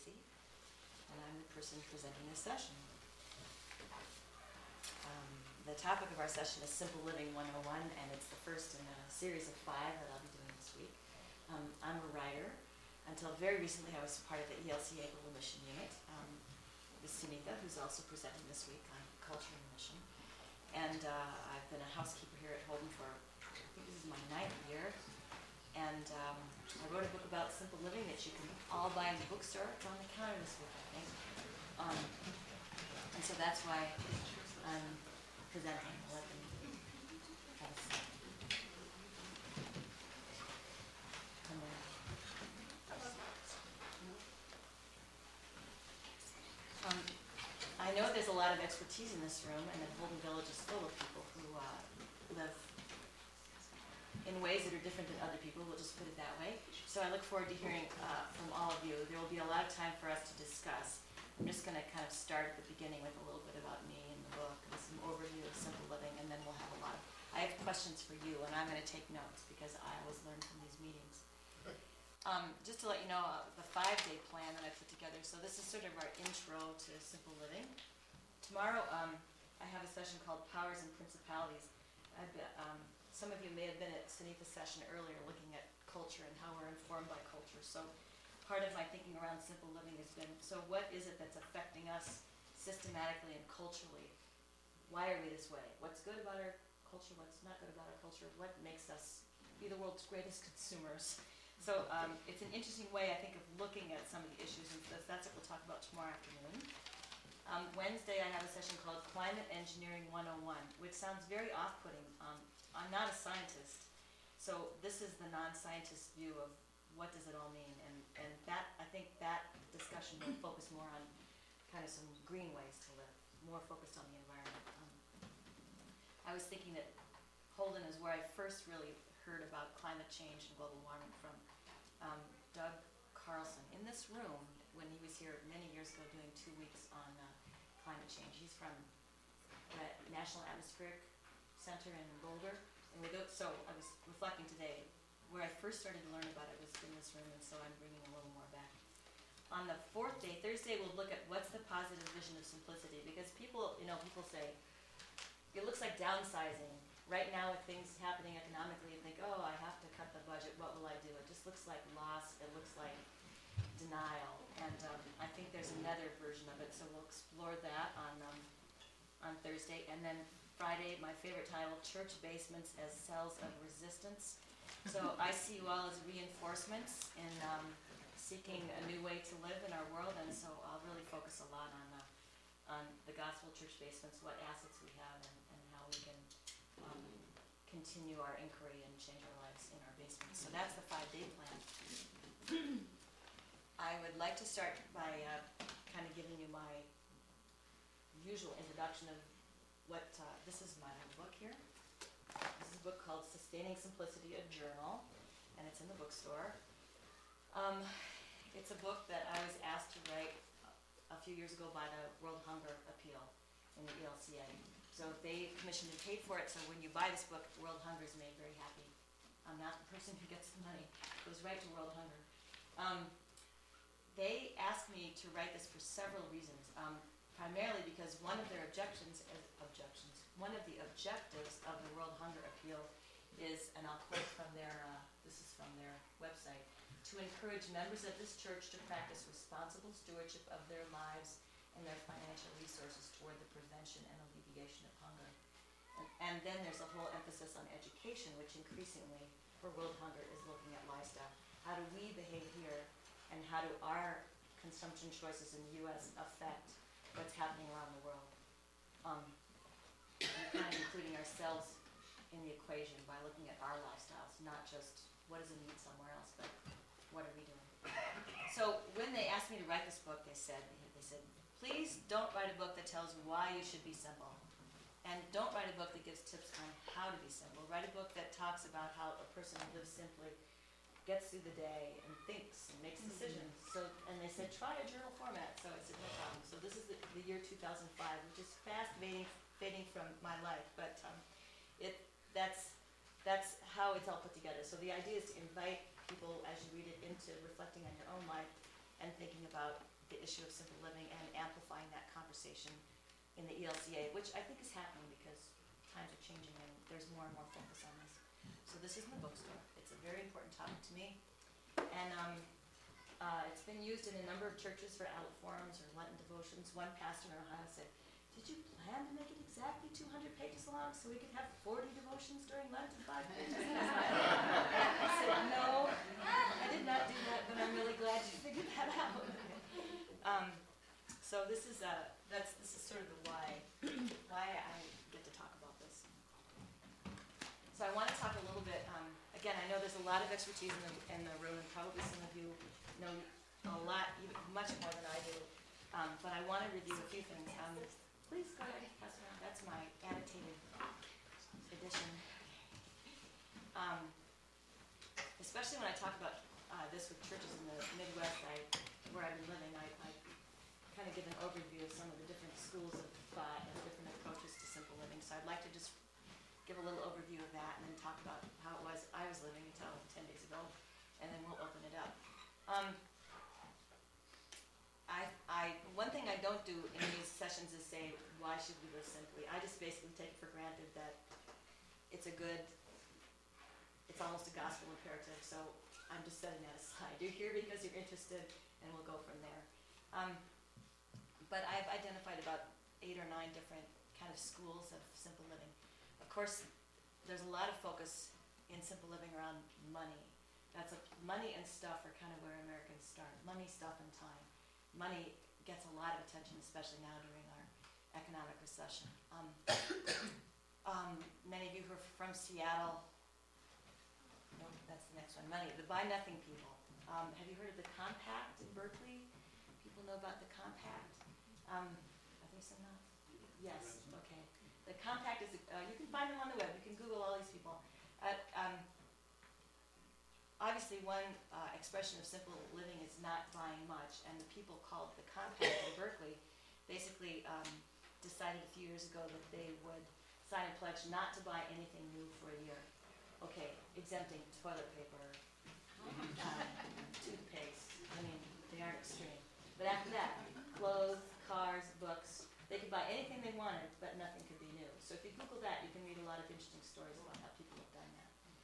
Stacy, and I'm the person presenting this session. The topic of our session is Simple Living 101, and it's the first in a series of 5 that I'll be doing this week. I'm a writer. Until very recently, I was part of the ELCA Global Mission Unit with Sunitha, who's also presenting this week on culture and mission. And I've been a housekeeper here at Holden for, I think this is my 9th year. And I wrote a book about simple living that you can all buy in the bookstore. It's on the counter this week, I think. And so that's why I'm presenting. Let them have a seat. And then, I know there's a lot of expertise in this room, and that Holden Village is full of people who live in ways that are different than other people, we'll just put it that way. So I look forward to hearing from all of you. There will be a lot of time for us to discuss. I'm just going to kind of start at the beginning with a little bit about me and the book and some overview of simple living, and then we'll have a lot of, I have questions for you, and I'm going to take notes because I always learn from these meetings. Just to let you know the 5-day plan that I put together. So this is sort of our intro to simple living. Tomorrow I have a session called Powers and Principalities. Some of you may have been at Sunitha's session earlier looking at culture and how we're informed by culture. So part of my thinking around simple living has been, so what is it that's affecting us systematically and culturally? Why are we this way? What's good about our culture? What's not good about our culture? What makes us be the world's greatest consumers? So it's an interesting way, I think, of looking at some of the issues, and that's what we'll talk about tomorrow afternoon. Wednesday, I have a session called Climate Engineering 101, which sounds very off-putting. I'm not a scientist, so this is the non-scientist view of what does it all mean, and that, I think that discussion will focus more on kind of some green ways to live, more focused on the environment. I was thinking that Holden is where I first really heard about climate change and global warming from Doug Carlson. In this room, when he was here many years ago doing 2 weeks on climate change, he's from the National Atmospheric Center in Boulder. And so I was reflecting today, where I first started to learn about it was in this room, and so I'm bringing a little more back. On the 4th day, Thursday, we'll look at what's the positive vision of simplicity, because people say, it looks like downsizing. Right now with things happening economically, you think, oh, I have to cut the budget, what will I do? It just looks like loss, it looks like denial. And I think there's another version of it, so we'll explore that on Thursday. And then Friday, my favorite title, Church Basements as Cells of Resistance. So I see you all as reinforcements in seeking a new way to live in our world, and so I'll really focus a lot on the gospel church basements, what assets we have, and how we can continue our inquiry and change our lives in our basements. So that's the 5-day plan. I would like to start by kind of giving you my usual introduction of what, this is my little book here. This is a book called Sustaining Simplicity, a Journal, and it's in the bookstore. It's a book that I was asked to write a few years ago by the World Hunger Appeal in the ELCA. So they commissioned and paid for it, so when you buy this book, World Hunger is made very happy. I'm not the person who gets the money. It goes right to World Hunger. They asked me to write this for several reasons, primarily because one of the objectives of the World Hunger Appeal is, and I'll quote from this is from their website, to encourage members of this church to practice responsible stewardship of their lives and their financial resources toward the prevention and alleviation of hunger. And then there's a whole emphasis on education, which increasingly for World Hunger is looking at lifestyle. How do we behave here, and how do our consumption choices in the U.S. affect what's happening around the world? And kind of including ourselves in the equation by looking at our lifestyles, not just what is a need somewhere else, but what are we doing? So when they asked me to write this book, they said, please don't write a book that tells why you should be simple. And don't write a book that gives tips on how to be simple. Write a book that talks about how a person who lives simply gets through the day and thinks and makes decisions. So, and they said, try a journal format. So I said, no problem. So this is the year 2005, which is fast fading from my life. But that's how it's all put together. So the idea is to invite people, as you read it, into reflecting on your own life and thinking about the issue of simple living and amplifying that conversation in the ELCA, which I think is happening because times are changing and there's more and more focus on this. So this is in the bookstore. It's a very important topic to me. And it's been used in a number of churches for adult forums or Lenten devotions. One pastor in Ohio said, "Did you plan to make it exactly 200 pages long so we could have 40 devotions during Lent and 5 pages?" I said, "No, I did not do that, but I'm really glad you figured that out." So this is sort of the why I get to talk about this. So I want to talk a little bit. Again, I know there's a lot of expertise in the room, and probably some of you know a lot, even much more than I do. But I want to review a few things. Please go ahead, pass it around. That's my annotated edition. Especially when I talk about this with churches in the Midwest, where I've been living, I kind of give an overview of some of the different schools of thought and different approaches to simple living. So I'd like to just give a little overview of that and then talk about how it was I was living until 10 days ago, and then we'll open it up. One thing I don't do in these sessions is say, why should we live simply? I just basically take for granted that it's almost a gospel imperative, so I'm just setting that aside. You're here because you're interested, and we'll go from there. But I've identified about 8 or 9 different kind of schools of simple living. Of course, there's a lot of focus in simple living around money. Money and stuff are kind of where Americans start. Money, stuff, and time. Money gets a lot of attention, especially now during our economic recession. Many of you who are from Seattle, nope, that's the next one. Money, the Buy Nothing people. Have you heard of the Compact in Berkeley? People know about the Compact? Are there some not? Yes, okay. The Compact is, you can find them on the web. You can Google all these people. Obviously, one expression of simple living is not buying much, and the people called the Compact in Berkeley basically decided a few years ago that they would sign a pledge not to buy anything new for a year. Okay, exempting toilet paper, toothpaste. I mean, they aren't extreme. But after that, clothes, cars, books, they could buy anything they wanted, but nothing could be new. So if you Google that, you can read a lot of interesting stories about how people have done that.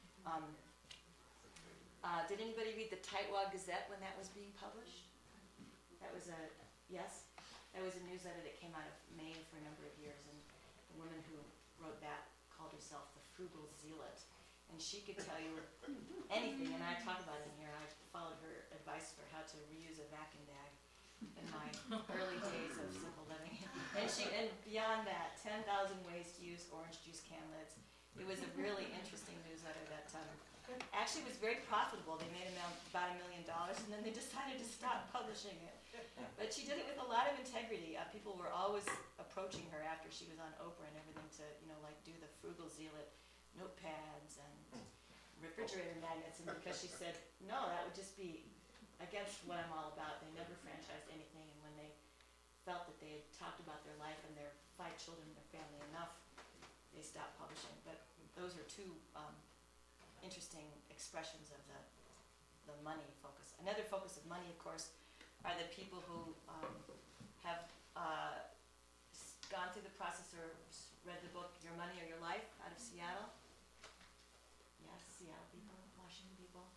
Did anybody read the Tightwad Gazette when that was being published? That was yes? That was a newsletter that came out of Maine for a number of years, and the woman who wrote that called herself the Frugal Zealot. And she could tell you anything, and I talk about it in here. I followed her advice for how to reuse a vacuum bag in my early days of simple living. And beyond that, 10,000 ways to use orange juice can lids. It was a really interesting newsletter that actually was very profitable. They made about $1 million, and then they decided to stop publishing it. But she did it with a lot of integrity. People were always approaching her after she was on Oprah and everything to, do the Frugal Zealot notepads and refrigerator magnets, and because she said, no, that would just be against what I'm all about. They never franchised anything, and when they felt that they had talked about their life and their 5 children and their family enough, they stopped publishing. But those are 2 interesting expressions of the money focus. Another focus of money, of course, are the people who have gone through the process or read the book Your Money or Your Life out of Seattle. Yes, Seattle people, Washington people.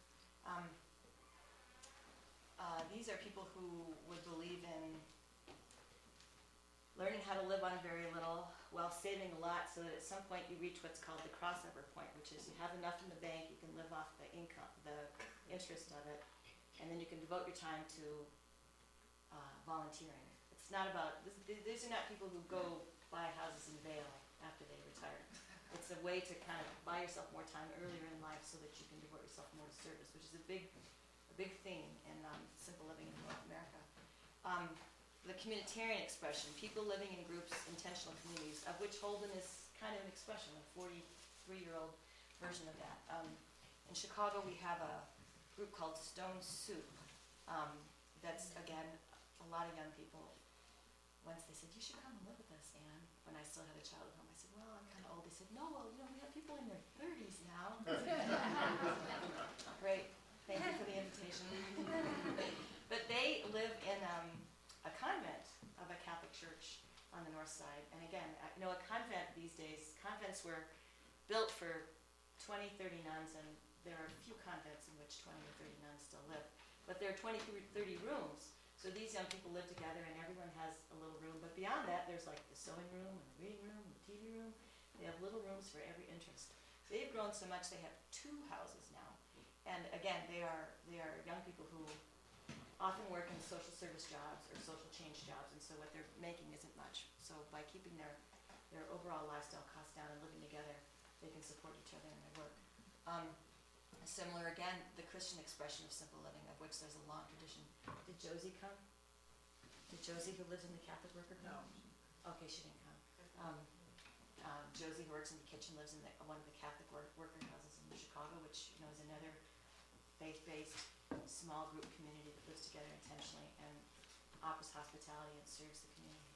These are people who would believe in learning how to live on very little while saving a lot, so that at some point you reach what's called the crossover point, which is you have enough in the bank, you can live off the income, the interest of it, and then you can devote your time to volunteering. It's not about, these are not people who go buy houses in Vail after they retire. It's a way to kind of buy yourself more time earlier in life so that you can devote yourself more to service, which is a big theme in simple living in North America. The communitarian expression, people living in groups, intentional communities, of which Holden is kind of an expression, a 43-year-old version of that. In Chicago, we have a group called Stone Soup. That's, again, a lot of young people. Once they said, you should come and live with us, Anne, when I still had a child at home. I said, well, I'm kind of old. They said, no, well, we have people in their 30s now. Great. Thank you for the invitation. But they live in know a convent these days, convents were built for 20, 30 nuns, and there are a few convents in which 20 or 30 nuns still live. But there are 20, 30 rooms, so these young people live together and everyone has a little room. But beyond that, there's like the sewing room and the reading room and the TV room. They have little rooms for every interest. They've grown so much they have 2 houses now. And again, they are young people who often work in social service jobs or social change jobs, and so what they're making isn't much. So by keeping their overall lifestyle costs down and living together, they can support each other in their work. Similar again, the Christian expression of simple living, of which there's a long tradition. Did Josie come? Did Josie, who lives in the Catholic worker, come? No. Okay, she didn't come. Josie, who works in the kitchen, lives in one of the Catholic worker houses in Chicago, which is another faith-based small group community that lives together intentionally and offers hospitality and serves the community.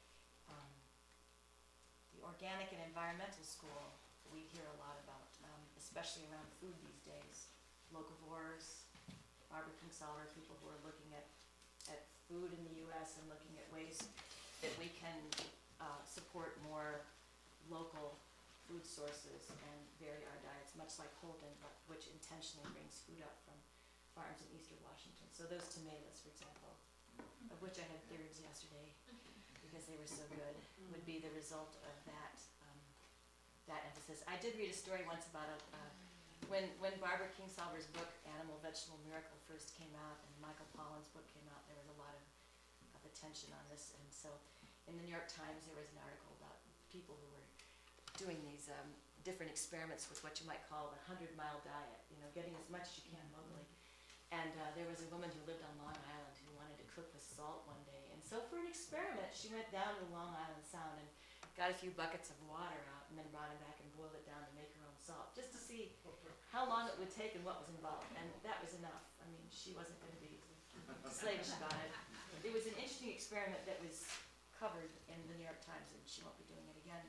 The organic and environmental school we hear a lot about, especially around food these days. Locavores, Barbara Kingsolver, people who are looking at food in the U.S. and looking at ways that we can support more local food sources and vary our diets, much like Holden, which intentionally brings food up from farms in Eastern Washington. So those tomatoes, for example, of which I had thirds yesterday because they were so good, would be the result of that emphasis. I did read a story once about when Barbara Kingsolver's book, Animal Vegetable Miracle, first came out, and Michael Pollan's book came out, there was a lot of attention on this. And so in the New York Times, there was an article about people who were doing these different experiments with what you might call the 100-mile diet, getting as much as you can locally. And there was a woman who lived on Long Island who wanted to cook with salt one day. And so for an experiment, she went down to Long Island Sound and got a few buckets of water out and then brought it back and boiled it down to make her own salt, just to see how long it would take and what was involved. And that was enough. I mean, she wasn't going to be slavish about it. It was an interesting experiment that was covered in the New York Times, and she won't be doing it again.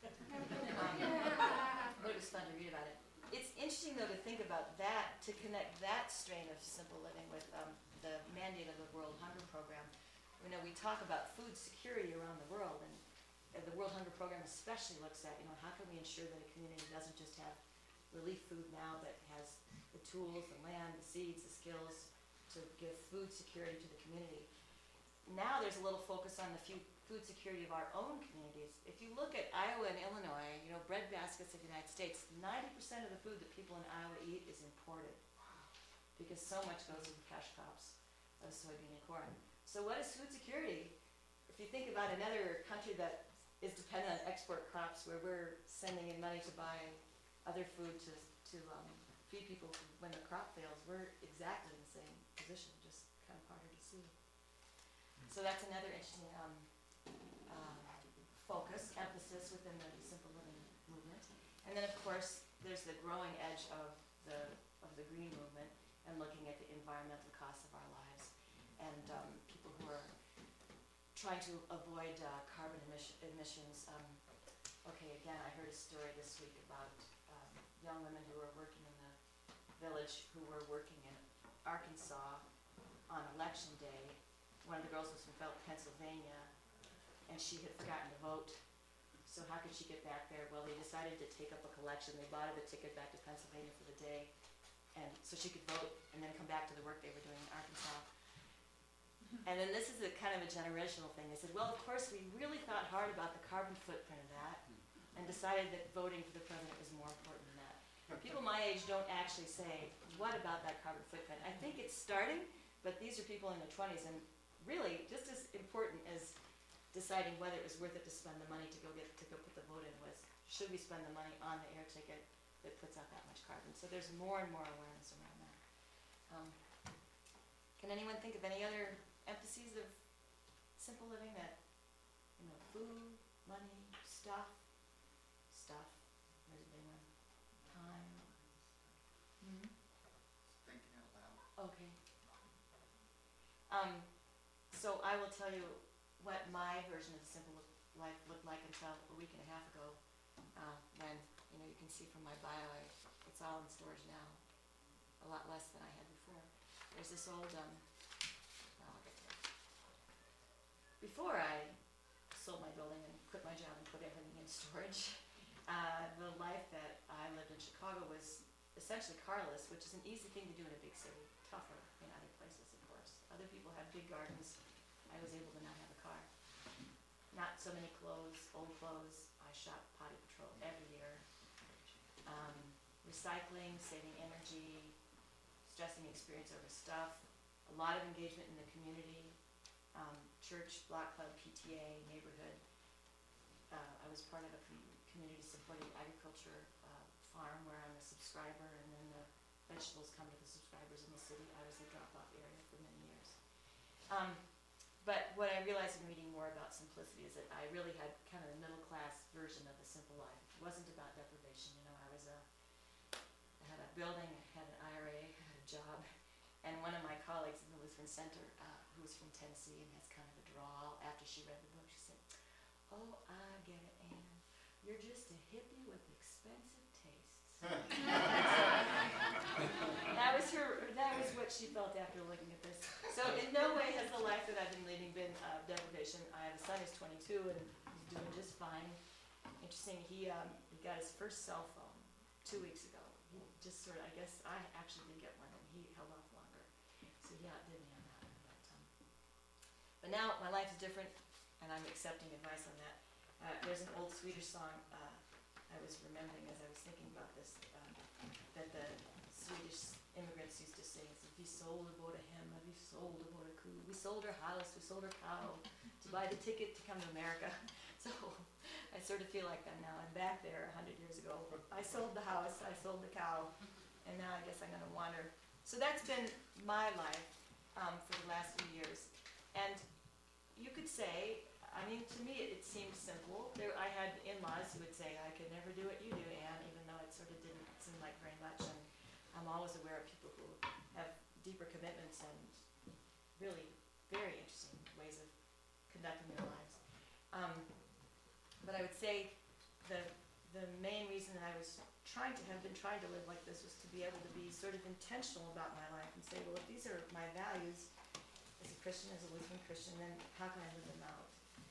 But it was fun to read about it. It's interesting, though, to think about that, to connect that strain of simple living with the mandate of the World Hunger Program. We talk about food security around the world, and the World Hunger Program especially looks at, how can we ensure that a community doesn't just have relief food now, but has the tools, the land, the seeds, the skills to give food security to the community. Now there's a little focus on the food security of our own communities. If you look at Iowa and Illinois, bread baskets of the United States, 90% of the food that people in Iowa eat is imported because so much goes into cash crops of soybean and corn. So what is food security? If you think about another country that is dependent on export crops where we're sending in money to buy other food to feed people when the crop fails, we're exactly in the same position, just kind of harder to see. So that's another interesting emphasis within the Simple Living movement. And then, of course, there's the growing edge of the green movement and looking at the environmental costs of our lives and people who are trying to avoid carbon emissions. Again, I heard a story this week about young women who were working in the village who were working in Arkansas on election day. One of the girls was from Pennsylvania, and she had forgotten to vote. So how could she get back there? Well, they decided to take up a collection. They bought her the ticket back to Pennsylvania for the day, and so she could vote and then come back to the work they were doing in Arkansas. And then this is a kind of a generational thing. They said, well, of course, we really thought hard about the carbon footprint of that and decided that voting for the president was more important than that. People my age don't actually say, what about that carbon footprint? I think it's starting, but these are people in their 20s, and really just as important as deciding whether it was worth it to spend the money to go put the vote in was, should we spend the money on the air ticket that puts out that much carbon? So there's more and more awareness around that. Can anyone think of any other emphases of simple living that, food, money, stuff, there's a big one, time. Mm-hmm. Thinking out loud. Okay. So I will tell you what my version of the simple life looked like until a week and a half ago, when, you can see from my bio, it's all in storage now, a lot less than I had before. There's this old, I'll get to it. Before I sold my building and quit my job and put everything in storage. The life that I lived in Chicago was essentially carless, which is an easy thing to do in a big city, tougher in other places, of course. Other people have big gardens. I was able to not have a car. Not so many clothes, old clothes. I shop potty patrol every year. Recycling, saving energy, stressing experience over stuff, a lot of engagement in the community, church, block club, PTA, neighborhood. I was part of a community-supported agriculture farm where I'm a subscriber, and then the vegetables come to the subscribers in the city. I was the drop-off area for many years. But what I realized in reading more about simplicity is that I really had kind of a middle-class version of the simple life. It wasn't about deprivation. You know, I had a building, I had an IRA, I had a job, and one of my colleagues in the Lutheran Center, who was from Tennessee and has kind of a drawl, after she read the book, she said, "Oh, I get it, Ann. You're just a hippie with expensive tastes." That was what she felt after looking at this. So in no way has the life that I've been leading been deprivation. I have a son who's 22 and he's doing just fine. Interesting, he got his first cell phone 2 weeks ago. He just sort of, I guess I actually did get one and he held off longer. So he outdid me on that one. But now my life is different and I'm accepting advice on that. There's an old Swedish song I was remembering as I was thinking about this, that the Swedish immigrants used to sing. It's, "Vi sålde både hemma, vi sålde våra ko. We sold our house, we sold our cow to buy the ticket to come to America." So I sort of feel like that now. I'm back there 100 years ago. I sold the house, I sold the cow, and now I guess I'm going to wander. So that's been my life for the last few years. And you could say, I mean, to me it seemed simple. I had in-laws who would say, "I could never do what you do, Ann," even though it sort of didn't seem like very much. And I'm always aware of people who have deeper commitments and really very interesting ways of conducting their lives. But I would say the main reason that I was have been trying to live like this was to be able to be sort of intentional about my life and say, well, if these are my values as a Christian, as a Lutheran Christian, then how can I live them out?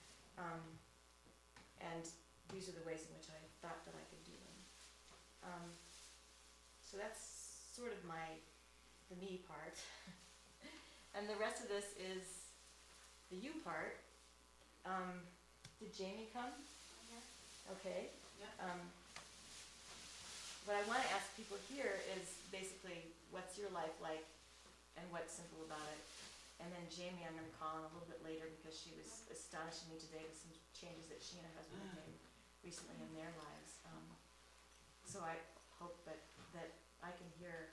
And these are the ways in which I thought that I could do them. So that's sort of the me part. And the rest of this is the you part. Did Jamie come? Yeah. Okay. Yeah. What I want to ask people here is basically, what's your life like and what's simple about it? And then Jamie, I'm going to call in a little bit later because she was astonishing me today with some changes that she and her husband have made recently in their lives. So I hope that I can hear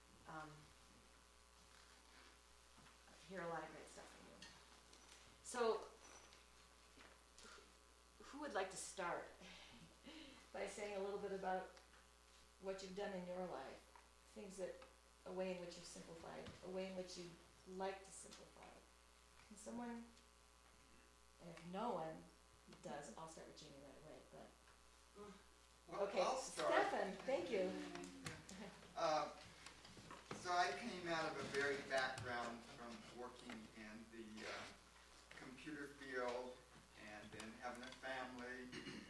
a lot of great stuff from you. So, who would like to start by saying a little bit about what you've done in your life, a way in which you've simplified, a way in which you like to simplify? Can someone, and if no one does, I'll start with Jamie right away, but. Well, Okay, I'll start. Stefan, thank you. So I came out of a varied background from working in the computer field and then having a family,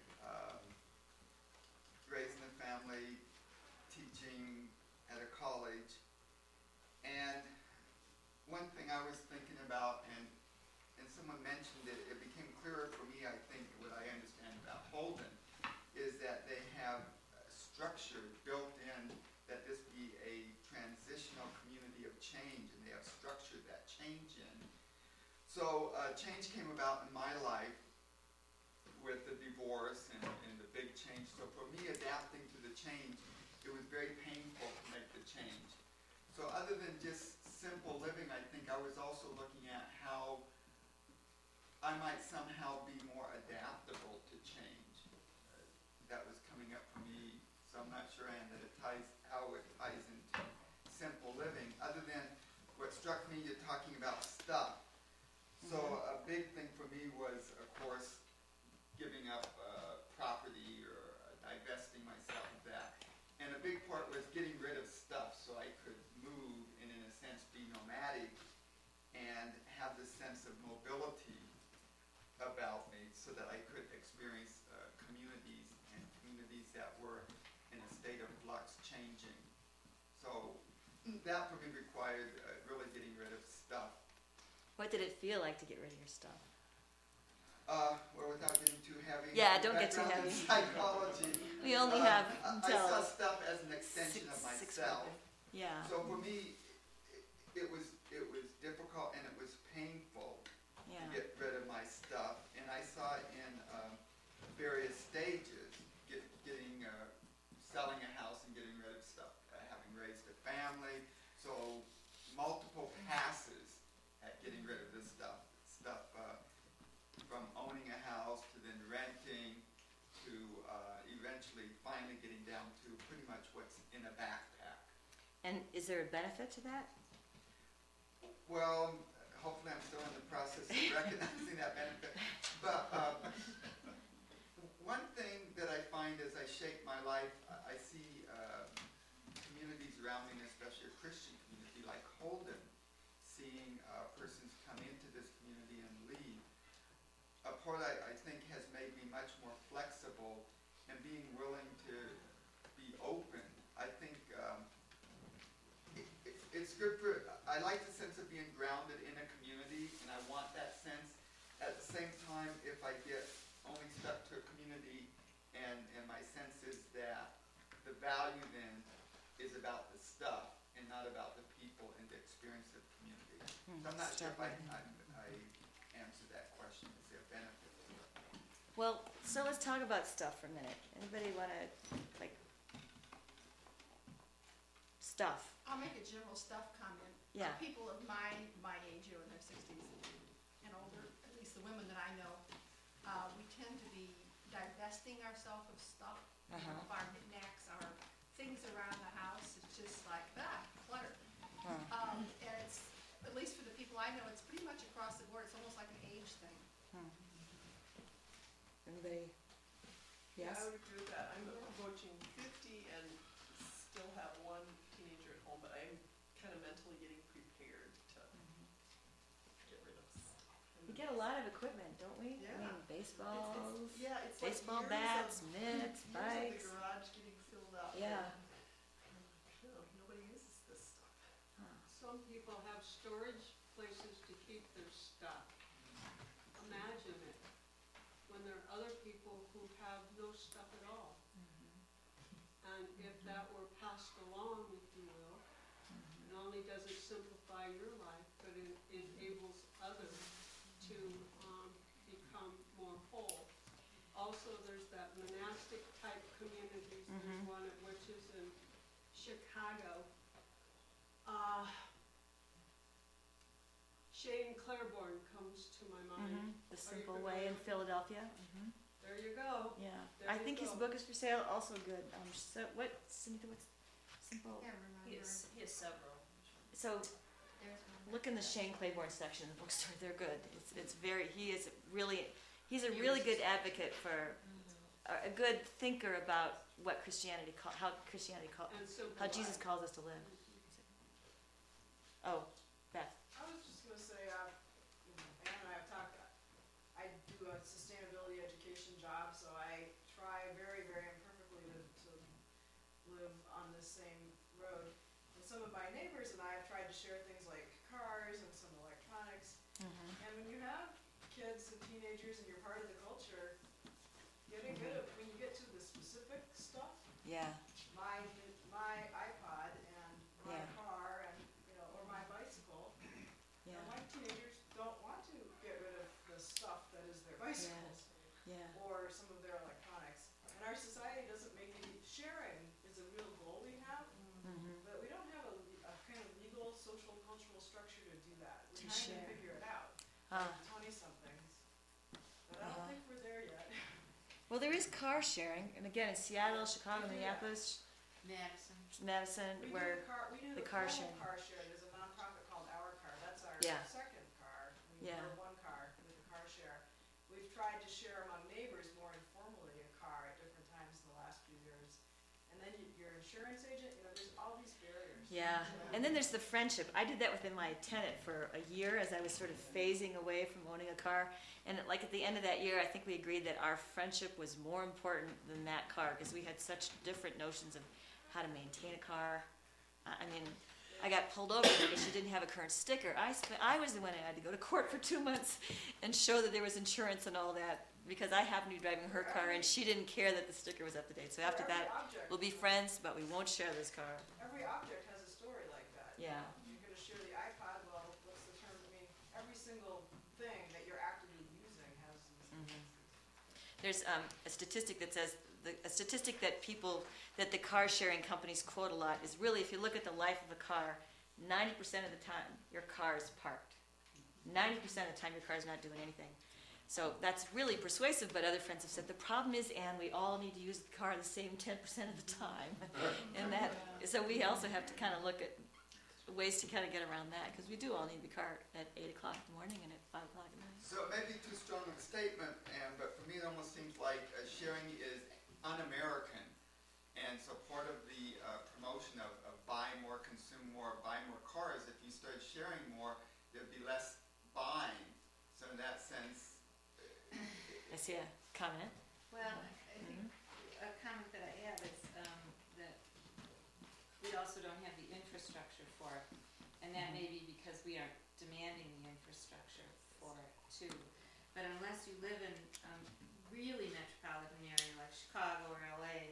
raising a family, teaching at a college. And one thing I was thinking about, and someone mentioned it, it became clearer for me, I think, what I understand about Holden, is that they have structure built in that this be a transitional community of change, and they have structured that change in. So change came about in my life with the divorce and the big change. So for me, adapting to the change, it was very painful to make the change. So other than just simple living, I think I was also looking at how I might somehow be more adaptable to change. That was coming up for me. So I'm not sure, Ann, that how it ties into simple living. Other than what struck me, you're talking about stuff. So a big thing for me was, of course, giving up property or divesting myself of that. And a big part was getting rid of stuff so I could move and, in a sense, be nomadic and have this sense of mobility about me. So that I could experience communities that were in a state of flux changing. So that for me required really getting rid of stuff. What did it feel like to get rid of your stuff? Well, without getting too heavy. Yeah, don't get too background in heavy. Psychology. We only have I until saw stuff as an extension of six myself. Yeah. So for me, it was difficult and it was painful Yeah. to get rid of my stuff. And I saw it in various stages, selling a house and getting rid of stuff, having raised a family. So multiple passes at getting rid of this stuff. From owning a house to then renting to eventually finally getting down to pretty much what's in a backpack. And is there a benefit to that? Well, hopefully I'm still in the process of recognizing that benefit. But one thing that I find as I shape my life, I see communities around me, and especially a Christian community like Holden, seeing persons come into this community and leave. A part I think has made me much more flexible and being willing to be open. I think it's good for, I like the sense of being grounded in a community, and I want that sense. At the same time, if I get only stuck to a community and my sense is that the value then is about the stuff and not about the people and the experience of community. So I'm not sure if I answered that question. Is there a benefit to it? Well, so let's talk about stuff for a minute. Anybody want to, stuff? I'll make a general stuff comment. Yeah. People of my age, in their 60s and older, at least the women that I know, we tend to be divesting ourselves of stuff. Uh-huh. Our knickknacks, our things around the house. It's just like, clutter. Huh. And it's, at least for the people I know, it's pretty much across the board. It's almost like an age thing. Anybody? Yeah, Yes? I would agree with that. I'm approaching 50 and still have one teenager at home, but I'm kind of mentally getting prepared to get rid of stuff. We get a lot of equipment, don't we? I Yeah. mean, baseballs, Yeah, it's baseball like bats, years mitts, of bikes. the garage getting filled up. Yeah. And, nobody uses this stuff. Some people have storage places to keep their stuff. Imagine it, when there are other people who have no stuff at all. And if that were passed along, if you will, not only does it simplify your life, but it enables others to become more whole. Also, there's that monastic type communities, there's one at which is in Chicago. Shane Claiborne comes to my mind. The Simple Way in Philadelphia. There you go. Yeah. There I you think his go. book is for sale, also good. So what, Sunita, what's Simple? Can't remember. He has several. So There's one. look in the Shane Claiborne section in the bookstore. They're good. It's very, he's a really good advocate for, a good thinker about what Christianity, how Jesus calls us to live. Oh, Beth. I was just gonna say, Ann and I have talked, I do a sustainability education job, so I try very, very imperfectly to live on this same road. And some of my neighbors and I have tried to share things like cars and some electronics. And when you have kids and teenagers and you're part of the culture, getting rid of, when you get to the specific stuff, Yeah. my iPod and my Yeah. car and, or my bicycle, Yeah. and my teenagers don't want to get rid of the stuff that is their bicycles Yeah. or some of their electronics. And our society doesn't make any, sharing is a real goal we have, but we don't have a kind of legal, social, cultural structure to do that. To We're trying share. to figure it out, Uh, 20-somethings, but I don't think we're there yet. well, there is car sharing, and again, in Seattle, Chicago, Minneapolis, Madison, We where, do the the car formal sharing. car share. There's a nonprofit called Our Car. That's our Yeah. second car. Yeah. We're one car with the car share. We've tried to share among neighbors more informally a car at different times in the last few years. And then your insurance agent, there's all these barriers. Yeah, and then there's the friendship. I did that with my tenant for a year as I was sort of phasing away from owning a car. And like at the end of that year, I think we agreed that our friendship was more important than that car because we had such different notions of how to maintain a car. I mean, I got pulled over because she didn't have a current sticker. I was the one who had to go to court for 2 months and show that there was insurance and all that because I happened to be driving her car and she didn't care that the sticker was up to date. So after Every that, object- we'll be friends, but we won't share this car. Every object has a story like that. Yeah. You're gonna share the iPod, well, what's the term, I mean, every single thing that you're actively using has this. There's a statistic that says a statistic that the car sharing companies quote a lot is really if you look at the life of a car, 90% of the time your car is parked. 90% of the time your car is not doing anything. So that's really persuasive, but other friends have said the problem is, Anne, we all need to use the car the same 10% of the time, and that so we also have to kind of look at ways to kind of get around that because we do all need the car at 8 o'clock in the morning and at 5 o'clock in the night. So it may be too strong of a statement, but for me it almost seems like sharing is un-American. And so part of the promotion of buy more, consume more, buy more cars, if you start sharing more, there'd be less buying. So in that sense, I see a comment. Well, I think a comment that I have is that we also don't have the infrastructure for it. And that may be because we aren't demanding the infrastructure for it too. But unless you live in a really metropolitan area like Chicago or LA,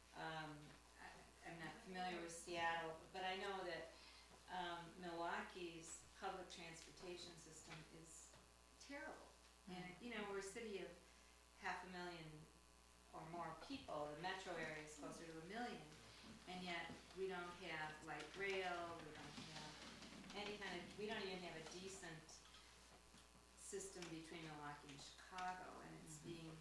I'm not familiar with Seattle, but I know that Milwaukee's public transportation system is terrible. And, you know, we're a city of 500,000 or more people. The metro area is closer to 1 million. And yet we don't have light rail, we don't have any kind of, we don't even have a decent system between Milwaukee and Chicago. And it's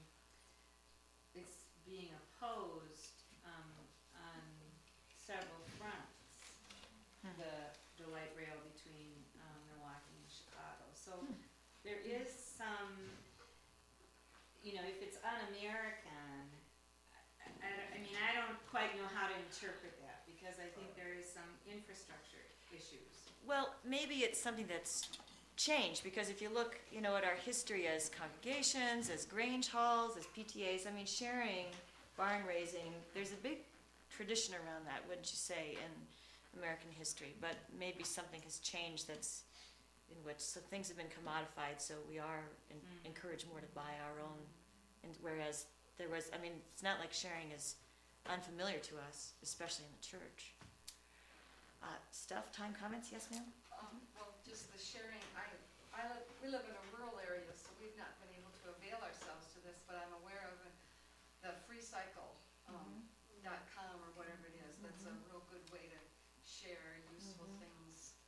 being opposed on several fronts, the light rail between Milwaukee and Chicago. So there is some, you know, if it's un-American, I don't quite know how to interpret that because I think there is some infrastructure issues. Well, maybe it's something that's changed because if you look, you know, at our history as congregations, as Grange halls, as PTAs, I mean, sharing, barn raising, there's a big tradition around that, wouldn't you say, in American history? But maybe something has changed that's in which so things have been commodified, so we are encouraged more to buy our own. And whereas there was, I mean, it's not like sharing is unfamiliar to us, especially in the church. Stuff, time, comments? Yes, ma'am? Well, just the sharing, we live in a rural area, so we've not been able to avail ourselves to this, but I'm aware of the freecycle.com or whatever it is. That's a real good way to share useful things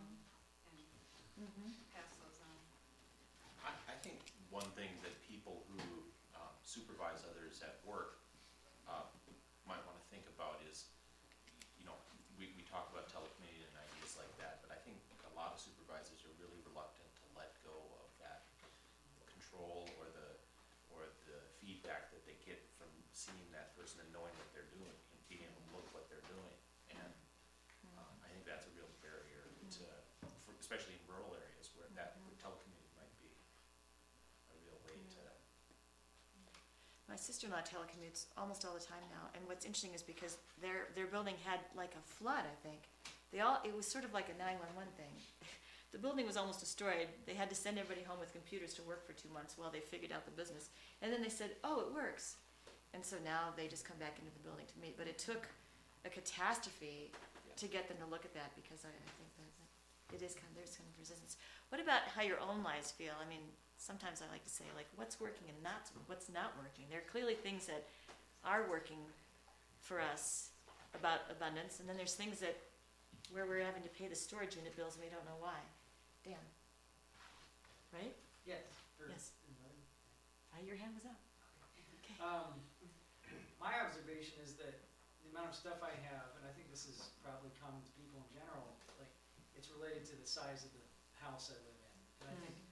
and pass those on. I think one thing that people who supervise others at work might want to think about is, you know, we talk about telecommuting and ideas like that, but I think a lot of supervisors are really reluctant to let go of that control or the feedback that they get from seeing that person and knowing what they're doing and being able to look what they're doing. And I think that's a real barrier to, especially in rural areas where telecommuting might be a real way to. My sister-in-law telecommutes almost all the time now, and what's interesting is because their building had like a flood, I think. It was sort of like a 911 thing. The building was almost destroyed. They had to send everybody home with computers to work for 2 months while they figured out the business. And then they said, oh, it works. And so now they just come back into the building to meet. But it took a catastrophe to get them to look at that because I think that it is there's kind of resistance. What about how your own lives feel? I mean, sometimes I like to say, like, what's working and what's not working? There are clearly things that are working for us about abundance, and then there's things that where we're having to pay the storage unit bills and we don't know why. Dan, right? Yes. Yes. Your hand was up. Okay. My observation is that the amount of stuff I have, and I think this is probably common to people in general, like, it's related to the size of the house I live in. And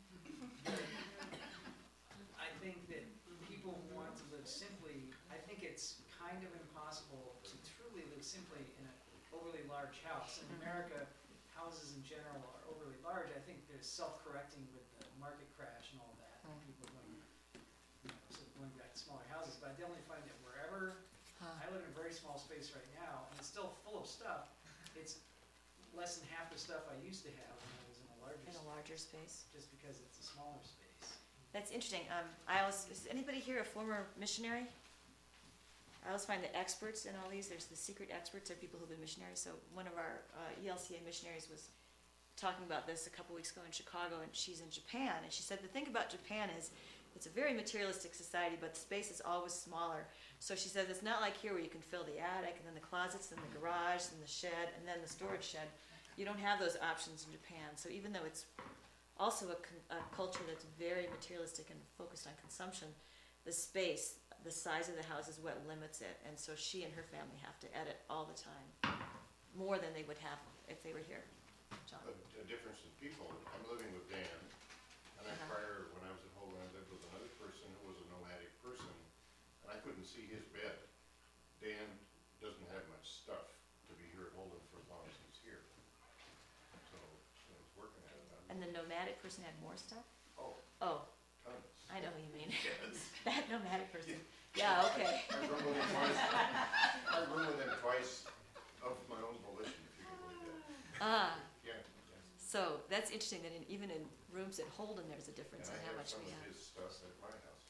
I think that people who want to live simply, I think it's kind of impossible to truly live simply in an overly large large house. In America, houses in general are overly large. I think there's self-correcting with the market crash and all that. Mm. People going, so going back to smaller houses. But I definitely find that wherever, I live in a very small space right now, and it's still full of stuff. It's less than half the stuff I used to have when I was in a larger In a space, larger space. just because it's a smaller space. That's interesting. Is anybody here a former missionary? I always find that experts in all these, there's the secret experts are people who've been missionaries. So one of our ELCA missionaries was talking about this a couple weeks ago in Chicago, and she's in Japan. And she said the thing about Japan is it's a very materialistic society, but the space is always smaller. So she says it's not like here where you can fill the attic and then the closets and the garage and the shed and then the storage shed. You don't have those options in Japan. So even though it's also a culture that's very materialistic and focused on consumption, the space, the size of the house is what limits it. And so she and her family have to edit all the time, more than they would have if they were here. John? A difference in people. I'm living with Dan, and I prior, when I was at Holden, I lived with another person who was a nomadic person, and I couldn't see his bed. Dan doesn't have much stuff to be here at Holden for as long as he's here. So I was working at it. And the nomadic person had more stuff? Oh, Oh, tons. I know who you mean. Yes. That nomadic person. Yeah, okay. I've run with him twice. I've run with him twice of my own volition, if you can believe that. Ah, Yeah. so that's interesting that even in rooms at Holden, there's a difference And in I how have much some we of have. his stuff at my house.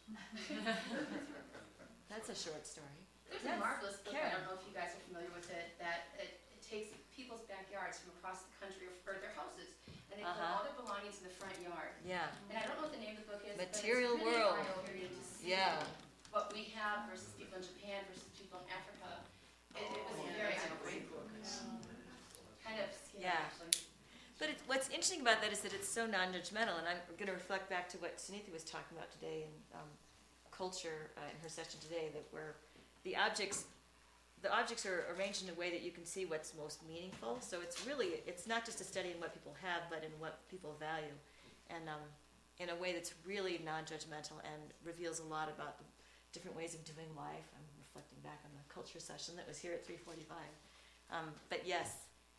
That's a short story. There's Yes, a marvelous book, I Karen. don't know if you guys are familiar with it, that it takes people's backyards from across the country or their houses, and they put Uh-huh. all their belongings in the front yard. Yeah, And I don't know what the name of the book is, but it's Material really world. eye-opening to see yeah. what we have versus people in Japan versus people in Africa. It was very eye-opening. Kind of scary, Yeah. actually. But what's interesting about that is that it's so non-judgmental, and I'm going to reflect back to what Sunitha was talking about today in culture in her session today, that where the objects are arranged in a way that you can see what's most meaningful. So it's not just a study in what people have, but in what people value, and in a way that's really non-judgmental and reveals a lot about the different ways of doing life. I'm reflecting back on the culture session that was here at 3:45. But yes.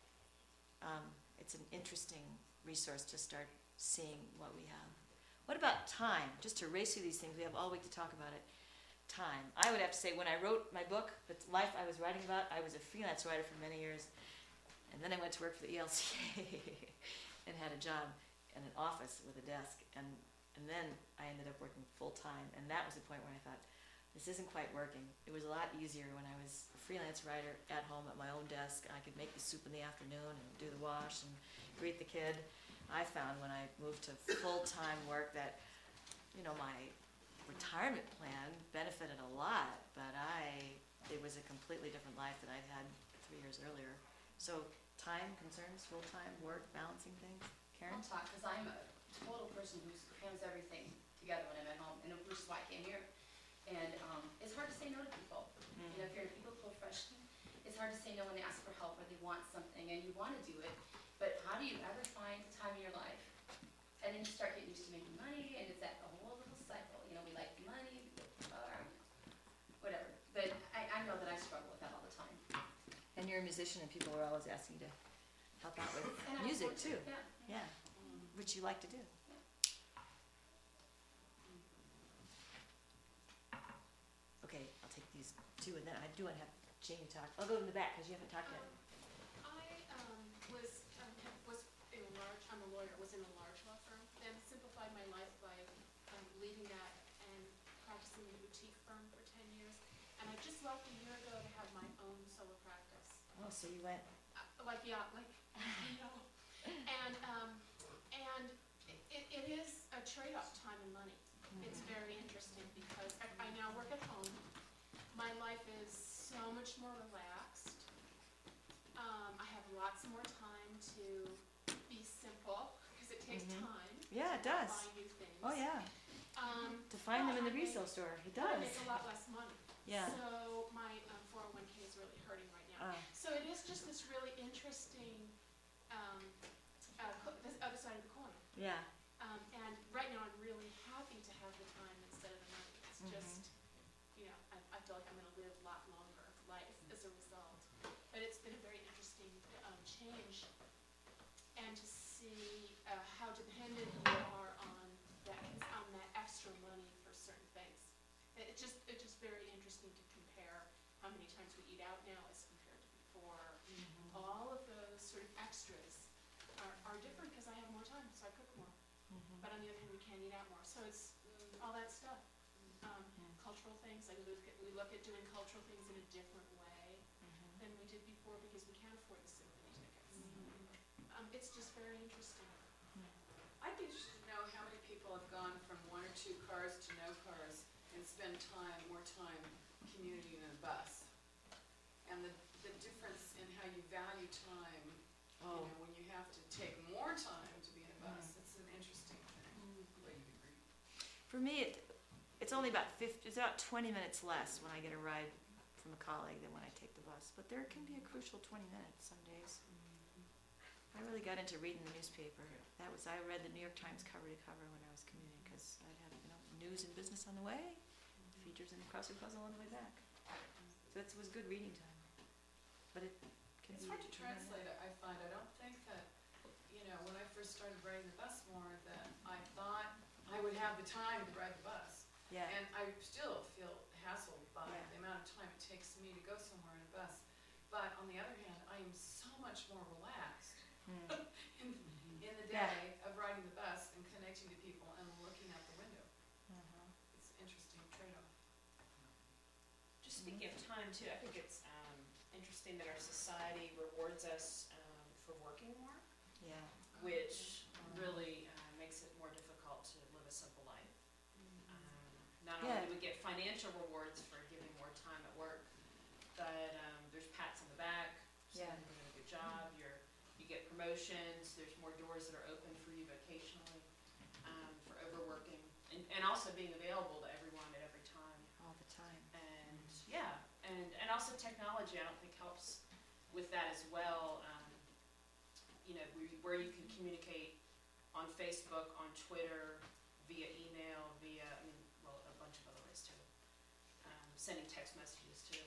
It's an interesting resource to start seeing what we have. What about time? Just to race through these things, we have all week to talk about it. Time. I would have to say, when I wrote my book, the life I was writing about, I was a freelance writer for many years, and then I went to work for the ELCA and had a job in an office with a desk, and then I ended up working full time, and that was the point where I thought, this isn't quite working. It was a lot easier when I was a freelance writer at home at my own desk. I could make the soup in the afternoon and do the wash and greet the kid. I found when I moved to full-time work that, my retirement plan benefited a lot, but it was a completely different life that I'd had 3 years earlier. So time, concerns, full-time work, balancing things. Karen? I'll talk, because I'm a total person who crams everything together when I'm at home, and which is why I came here. And it's hard to say no to people. If you're a people profession, it's hard to say no when they ask for help or they want something and you want to do it. But how do you ever find the time in your life? And then you start getting used to making money, and it's that whole little cycle. We like money, whatever. But I know that I struggle with that all the time. And you're a musician, and people are always asking you to help out with And I music want too. to, yeah. Yeah, which you like to do. Okay, I'll take these two, and then I do want to have Jamie talk. I'll go in the back because you haven't talked yet. I'm a lawyer, was in a large law firm, then simplified my life by leaving that and practicing in a boutique firm for 10 years. And I just left a year ago to have my own solo practice. Oh, so you went. And it is a trade-off, time and money. It's very interesting because I now work at home. My life is so much more relaxed. I have lots more time to be simple because it takes time. Yeah, it does. To buy new things. Oh, yeah. To find them in the resale store. It I does. make a lot less money. Yeah. So my 401k is really hurting right now. So it is just this really interesting, this other side of the coin. Yeah. And right now I'm really happy to have the time instead of the money. It's just, I feel like I'm going to live a lot longer life as a result. But it's been a very interesting change and to see how dependent you are on that extra money for certain things. It's just very interesting to compare how many times we eat out now as compared to before. All of those sort of extras are different because I have more time, so I cook more. But on the other hand, we can eat out more. So it's all that stuff. Cultural things, like we look at doing cultural things in a different way than we did before because we can't afford the symphony tickets. It's just very interesting. I'd be interested to know how many people have gone from 1 or 2 cars to no cars and spend more time commuting in a bus. And the difference in how you value time, you know, when you have to take more time to be in a bus, it's an interesting thing. For me, it's only about 20 minutes less when I get a ride from a colleague than when I take the bus. But there can be a crucial 20 minutes some days. I really got into reading the newspaper. I read the New York Times cover to cover when I was commuting because I'd have news and business on the way, features and crossword puzzle on the way back. So it was good reading time. But it can It's be hard to 20 translate, minutes. I find. I don't think that, when I first started riding the bus more, that I thought I would have the time to ride the bus. Yeah. And I still feel hassled by Yeah. the amount of time it takes me to go somewhere in a bus. But on the other hand, I am so much more relaxed in the day of riding the bus and connecting to people and looking out the window. It's an interesting trade-off. Just speaking of time too, I think it's interesting that our society rewards us for working more, Yeah. which really makes it more difficult to live a simple life. Not only do we get financial rewards for giving more time at work, but there's pats on the back, saying you're doing a good job, you get promotions, there's more doors that are open for you vocationally, for overworking, and also being available to everyone at every time. All the time. And and also technology, I don't think helps with that as well. Where you can communicate on Facebook, on Twitter, via email, a bunch of other ways too. Sending text messages too.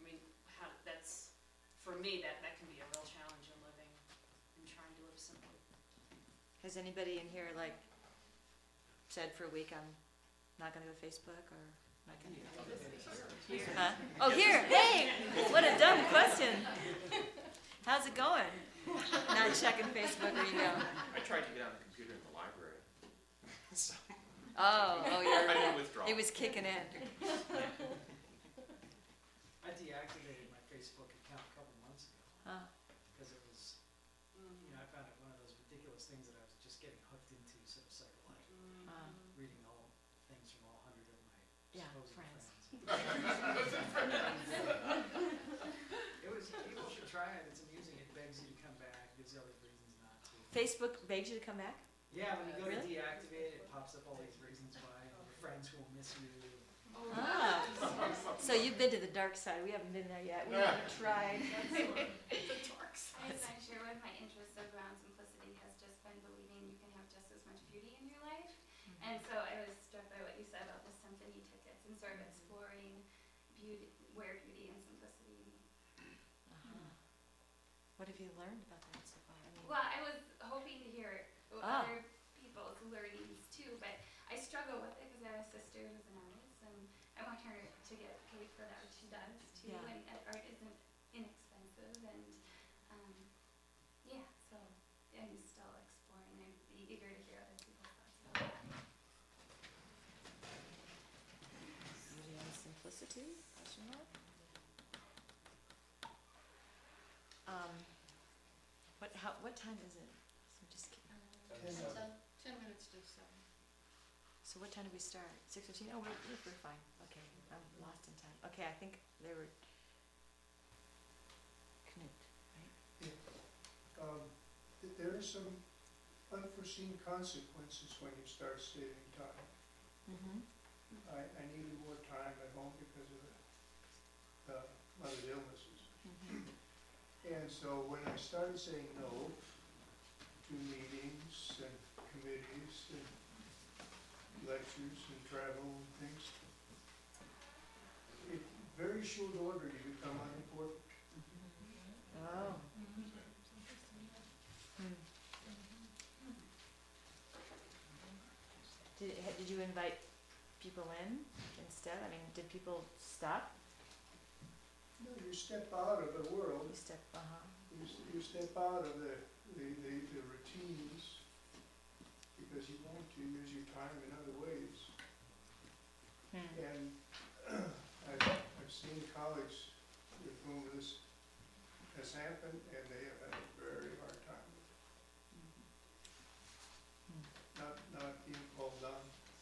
For me, that can be a real challenge in living and trying to live simply. Has anybody in here said for a week I'm not gonna go Facebook or not gonna do Here. Huh? Oh, here, hey, what a dumb question. How's it going? Not checking Facebook or email. I tried to get on the computer in the library. So, Oh, I didn't withdraw. it was kicking in. I deactivated my Facebook account a couple months ago Huh. because it was, I found it one of those ridiculous things that I was just getting hooked into, so it's like reading all things from all 100 of my Yeah, supposed friends. People should try it, it's amusing, it begs you to come back, gives you all these reasons not to. Facebook begs you to come back? Yeah, when you go to Really? deactivate it, it pops up all these reasons why, your friends who will miss you. Ah. So you've been to the dark side. We haven't been there yet. We haven't tried. The dark side. I'm not sure what my interest around simplicity has just been believing you can have just as much beauty in your life. And so I was struck by what you said about the symphony tickets and sort of exploring beauty, where beauty and simplicity meet. What have you learned about that so far? Well, I was hoping to hear other people's learnings too, but I struggle with it because I have a sister who's an artist, and I want her to get paid for the art she does too, Yeah. and art isn't inexpensive, and so I'm still exploring. I'd be eager to hear other people's thoughts about that. Beauty and simplicity? Question mark? What time is it? So just keep, 10 minutes to 7. so what time did we start? 6:15? Oh, we're fine. Okay, I'm lost in time. Okay, I think they were Knut, right? There are some unforeseen consequences when you start saving time. Mm-hmm. I needed more time at home because of mother's illnesses. And so when I started saying no to meetings and committees and lectures and travel and things, in very short order you become unimportant. Oh. Did you invite people in instead? I mean, did people stop? No, you step out of the world, You step, you step out of the routines, because you want to use your time in other ways. And I've seen colleagues with whom this has happened, and they have had a very hard time with it. Not being called on,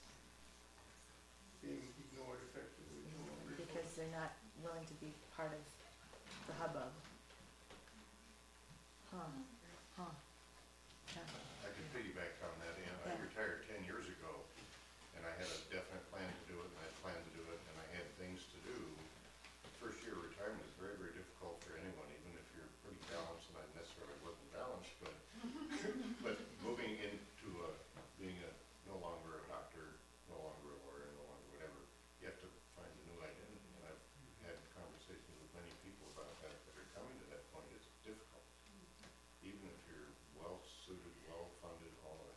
being ignored effectively. because they're not willing to be part of the hubbub. I could piggyback on that, Ann. I Yeah. retired 10 years ago, and I had a definite plan to do it, and I planned to do it, and I had things to do. The first year of retirement is very, very difficult for anyone, even if you're pretty balanced, and I necessarily wasn't balanced, but moving into being no longer a doctor, no longer a lawyer, no longer whatever, you have to find a new identity, and I've had conversations with many people about that are coming to that point. It's difficult, even if you're well-suited, well-funded, all of that.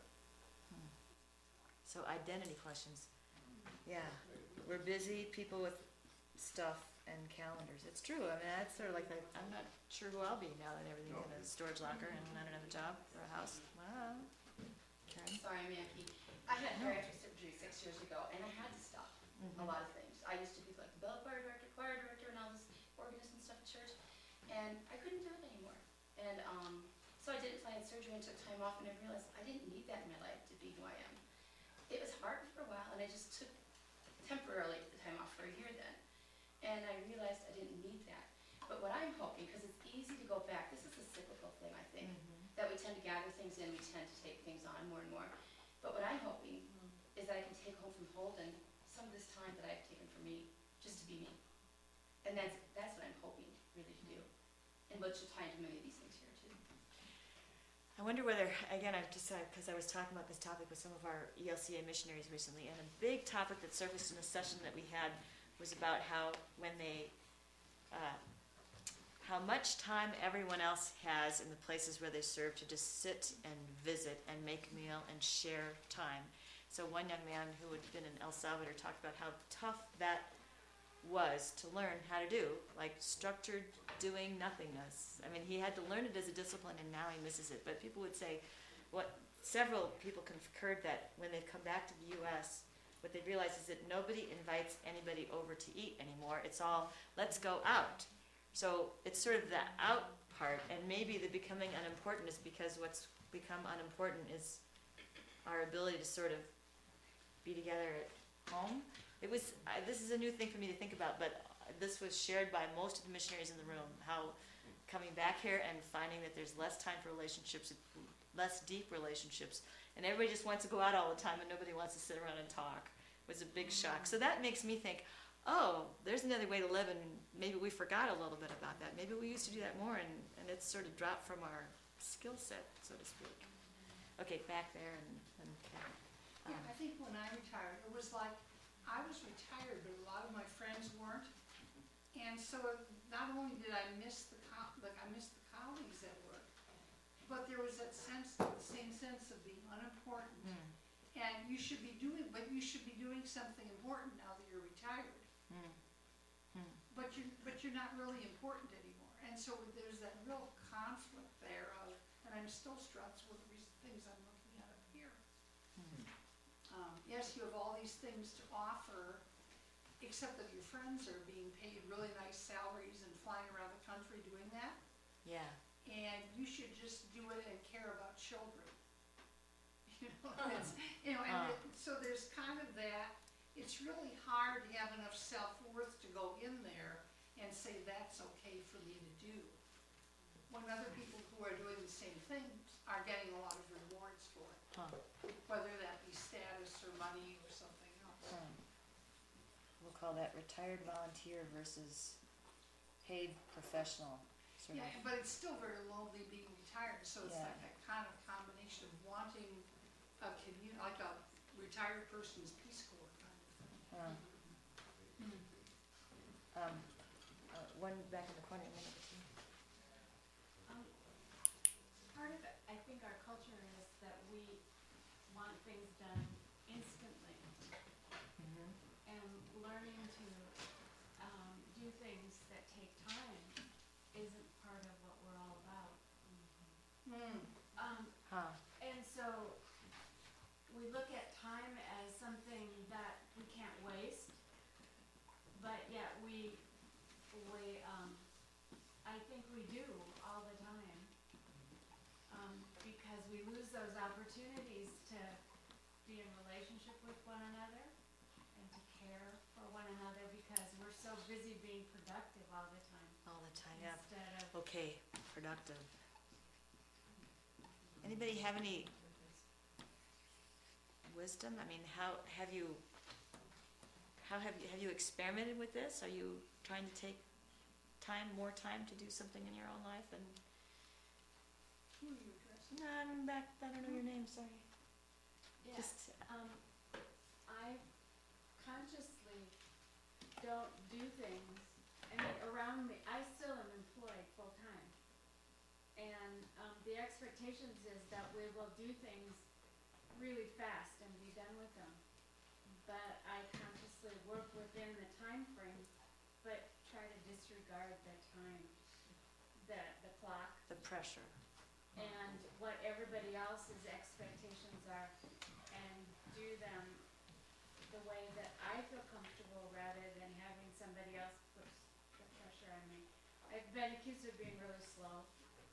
So identity questions. Yeah, we're busy people with stuff and calendars. It's true. I mean, that's sort of like I'm not sure who I'll be now that everything's in a storage locker and I don't have a job or a house. Wow. Karen? Sorry, Mackie. I had bariatric surgery 6 years ago, and I had to stop a lot of things. I used to be like the bell choir director, and all this organist and stuff at church, and I couldn't do it anymore. And so I did it until I had surgery and took time off, and I realized I didn't need that in my life to be who I am. It was hard for a while, and I just took temporarily the time off for a year then. And I realized I didn't need that. But what I'm hoping, because it's easy to go back, this is a cyclical thing, I think, that we tend to gather things in, we tend to take things on more and more. But what I'm hoping is that I can take home from Holden some of this time that I've taken for me, just to be me. And that's what I'm hoping really to do. And which will tie into many of these things here too. I wonder whether, again, I've decided, because I was talking about this topic with some of our ELCA missionaries recently, and a big topic that surfaced in a session that we had was about how when they, how much time everyone else has in the places where they serve to just sit and visit and make a meal and share time. So one young man who had been in El Salvador talked about how tough that was to learn how to do, like structured doing nothingness. I mean, he had to learn it as a discipline, and now he misses it. But people would say, several people concurred that when they come back to the U.S., what they realize is that nobody invites anybody over to eat anymore. It's all, let's go out. So it's sort of the out part, and maybe the becoming unimportant is because what's become unimportant is our ability to sort of be together at home. This is a new thing for me to think about, but this was shared by most of the missionaries in the room, how coming back here and finding that there's less time for relationships, less deep relationships, and everybody just wants to go out all the time and nobody wants to sit around and talk, was a big shock. So that makes me think, oh, there's another way to live, and maybe we forgot a little bit about that. Maybe we used to do that more, and it's sort of dropped from our skill set, so to speak. Okay, back there, and Karen. Yeah, I think when I retired, it was like, I was retired, but a lot of my friends weren't. And so not only did I miss the colleagues at work, but there was that sense, the same sense of being unimportant. And you should be doing something important now that you're retired. But you're not really important anymore. And so there's that real conflict there of, and I'm still struck with the things I'm looking at up here. Yes, you have all these things to offer, except that your friends are being paid really nice salaries and flying around the country doing that. Yeah. And you should just do it and care about children. So there's kind of that. It's really hard to have enough self-worth to go in there and say that's okay for me to do, when other people who are doing the same things are getting a lot of rewards for it, whether that be status or money or something else. We'll call that retired volunteer versus paid professional. Sort Yeah, of. but it's still very lonely being retired, so it's Yeah. like a kind of combination of wanting a community, like a retired person's Peace Corps kind of thing. One back in the corner, a minute or two. Part of it, I think our culture is that we want things done instantly. isn't part of what we're all about. Huh. And so we look at time as something that we can't waste, but yet I think we do all the time. Because we lose those opportunities to be in relationship with one another and to care for one another because we're so busy being productive all the time. All the time, yeah. Instead of, Okay, productive. Anybody have any wisdom? I mean, have you experimented with this? Are you trying to take more time to do something in your own life? And Who are you addressing? no, I'm back. I don't know your name. Sorry. yeah, Just I consciously don't do things, I mean, around me, I still am employed full-time. And, the expectations is that we will do things really fast and be done with them. But I consciously work within the time frame, but try to disregard the time, the clock, the pressure. and what everybody else's expectations are, and do them the way that I feel comfortable rather than having somebody else put the pressure on me. I've been accused of being really slow.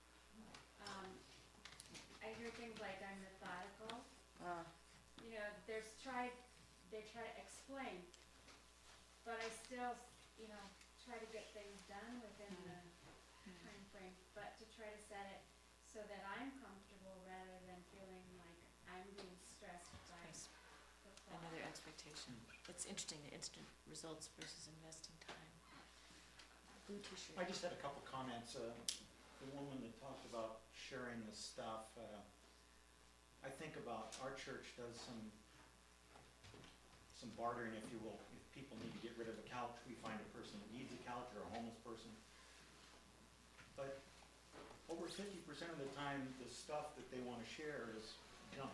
I hear things like I'm methodical. You know, they try to explain, but I still, try to get things done within the time frame, but to try to set it so that I'm comfortable rather than feeling like I'm being stressed by the clock. Another expectation. It's interesting, the instant results versus investing time. Blue t-shirt. I just had a couple comments. The woman that talked about sharing the stuff, I think about our church does some bartering, if you will. If people need to get rid of a couch, we find a person that needs a couch or a homeless person. But over 50% of the time, the stuff that they want to share is junk,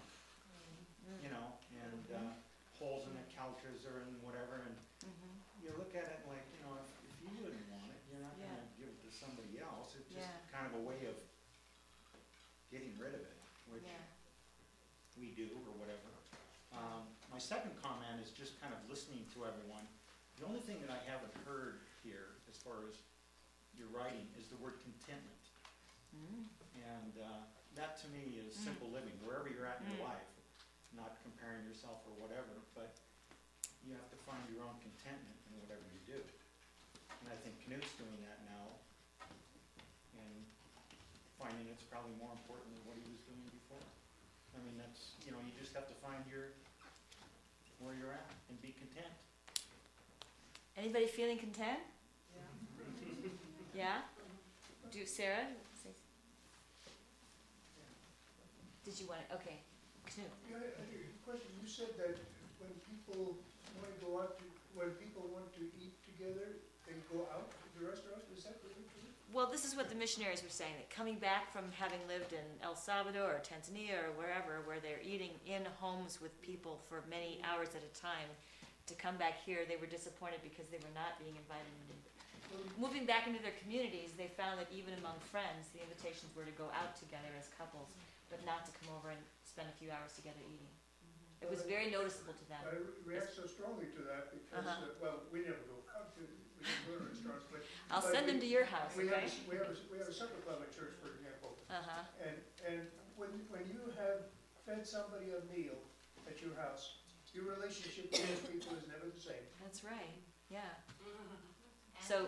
and holes in the couches or in whatever, and you look at it like, if you wouldn't want it, you're not gonna give it to somebody else. It's just kind of a way of getting rid of it, which we do or whatever. My second comment is just kind of listening to everyone. The only thing that I haven't heard here, as far as your writing, is the word contentment. And that to me is simple living, wherever you're at in your life, not comparing yourself or whatever, but you have to find your own contentment in whatever you do. And I think Knut's doing that now, and finding it's probably more important than what he was doing before. I mean, that's, you just have to find where you're at and be content. Anybody feeling content? Yeah. Yeah? Sarah? Did you want it? Okay. Knut. Yeah, I have a question. You said that when people want to eat together, they go out to the restaurant. Is that what you're doing? Well, this is what the missionaries were saying, that coming back from having lived in El Salvador or Tanzania or wherever, where they're eating in homes with people for many hours at a time, to come back here, they were disappointed because they were not being invited into. Moving back into their communities, they found that even among friends, the invitations were to go out together as couples, but not to come over and spend a few hours together eating. It was very noticeable to them. I react so strongly to that because, we never go out to restaurants, but. I'll send them to your house, We okay? have a supper club at church, for example. And when you have fed somebody a meal at your house, your relationship with those people is never the same. That's right, yeah. So,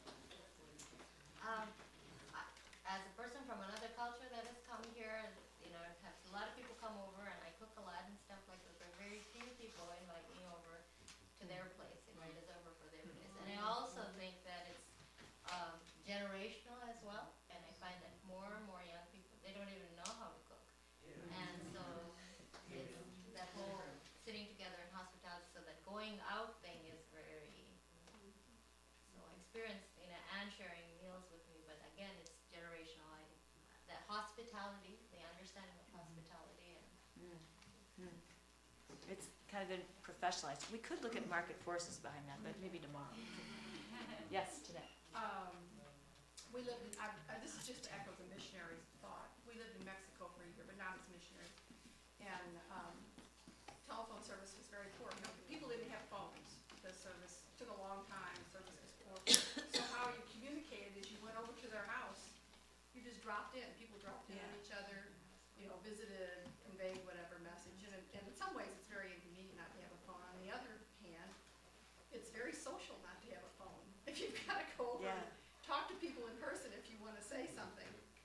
As a person from another culture that has come here, and have a lot of people come over, and I cook a lot and stuff like that. But very few people invite me over to their place, invite us over for their place. And I also think that it's generational as well. And I find that more and more young people, they don't even know how to cook. And so it's that whole sitting together in hospitality, so that going out thing is very. So I experienced Anne sharing meals with me, but again, it's generational. That hospitality, the understanding of hospitality, and it's kind of been professionalized. We could look at market forces behind that, but maybe tomorrow. Yes, Jeanette. we lived in, this is just to echo the missionary's thought. We lived in Mexico for a year, but not as missionaries. And telephone service was very poor. You know, people didn't have phones. The service took a long time. Service was poor. So how you communicated is you went over to their house. You just dropped in. People dropped in on each other. You know, visited, conveyed whatever message. And in some ways, it's very inconvenient not to have a phone. On the other hand, it's very social not to have a phone. If you've got to go over and talk to people in person if you want to say something.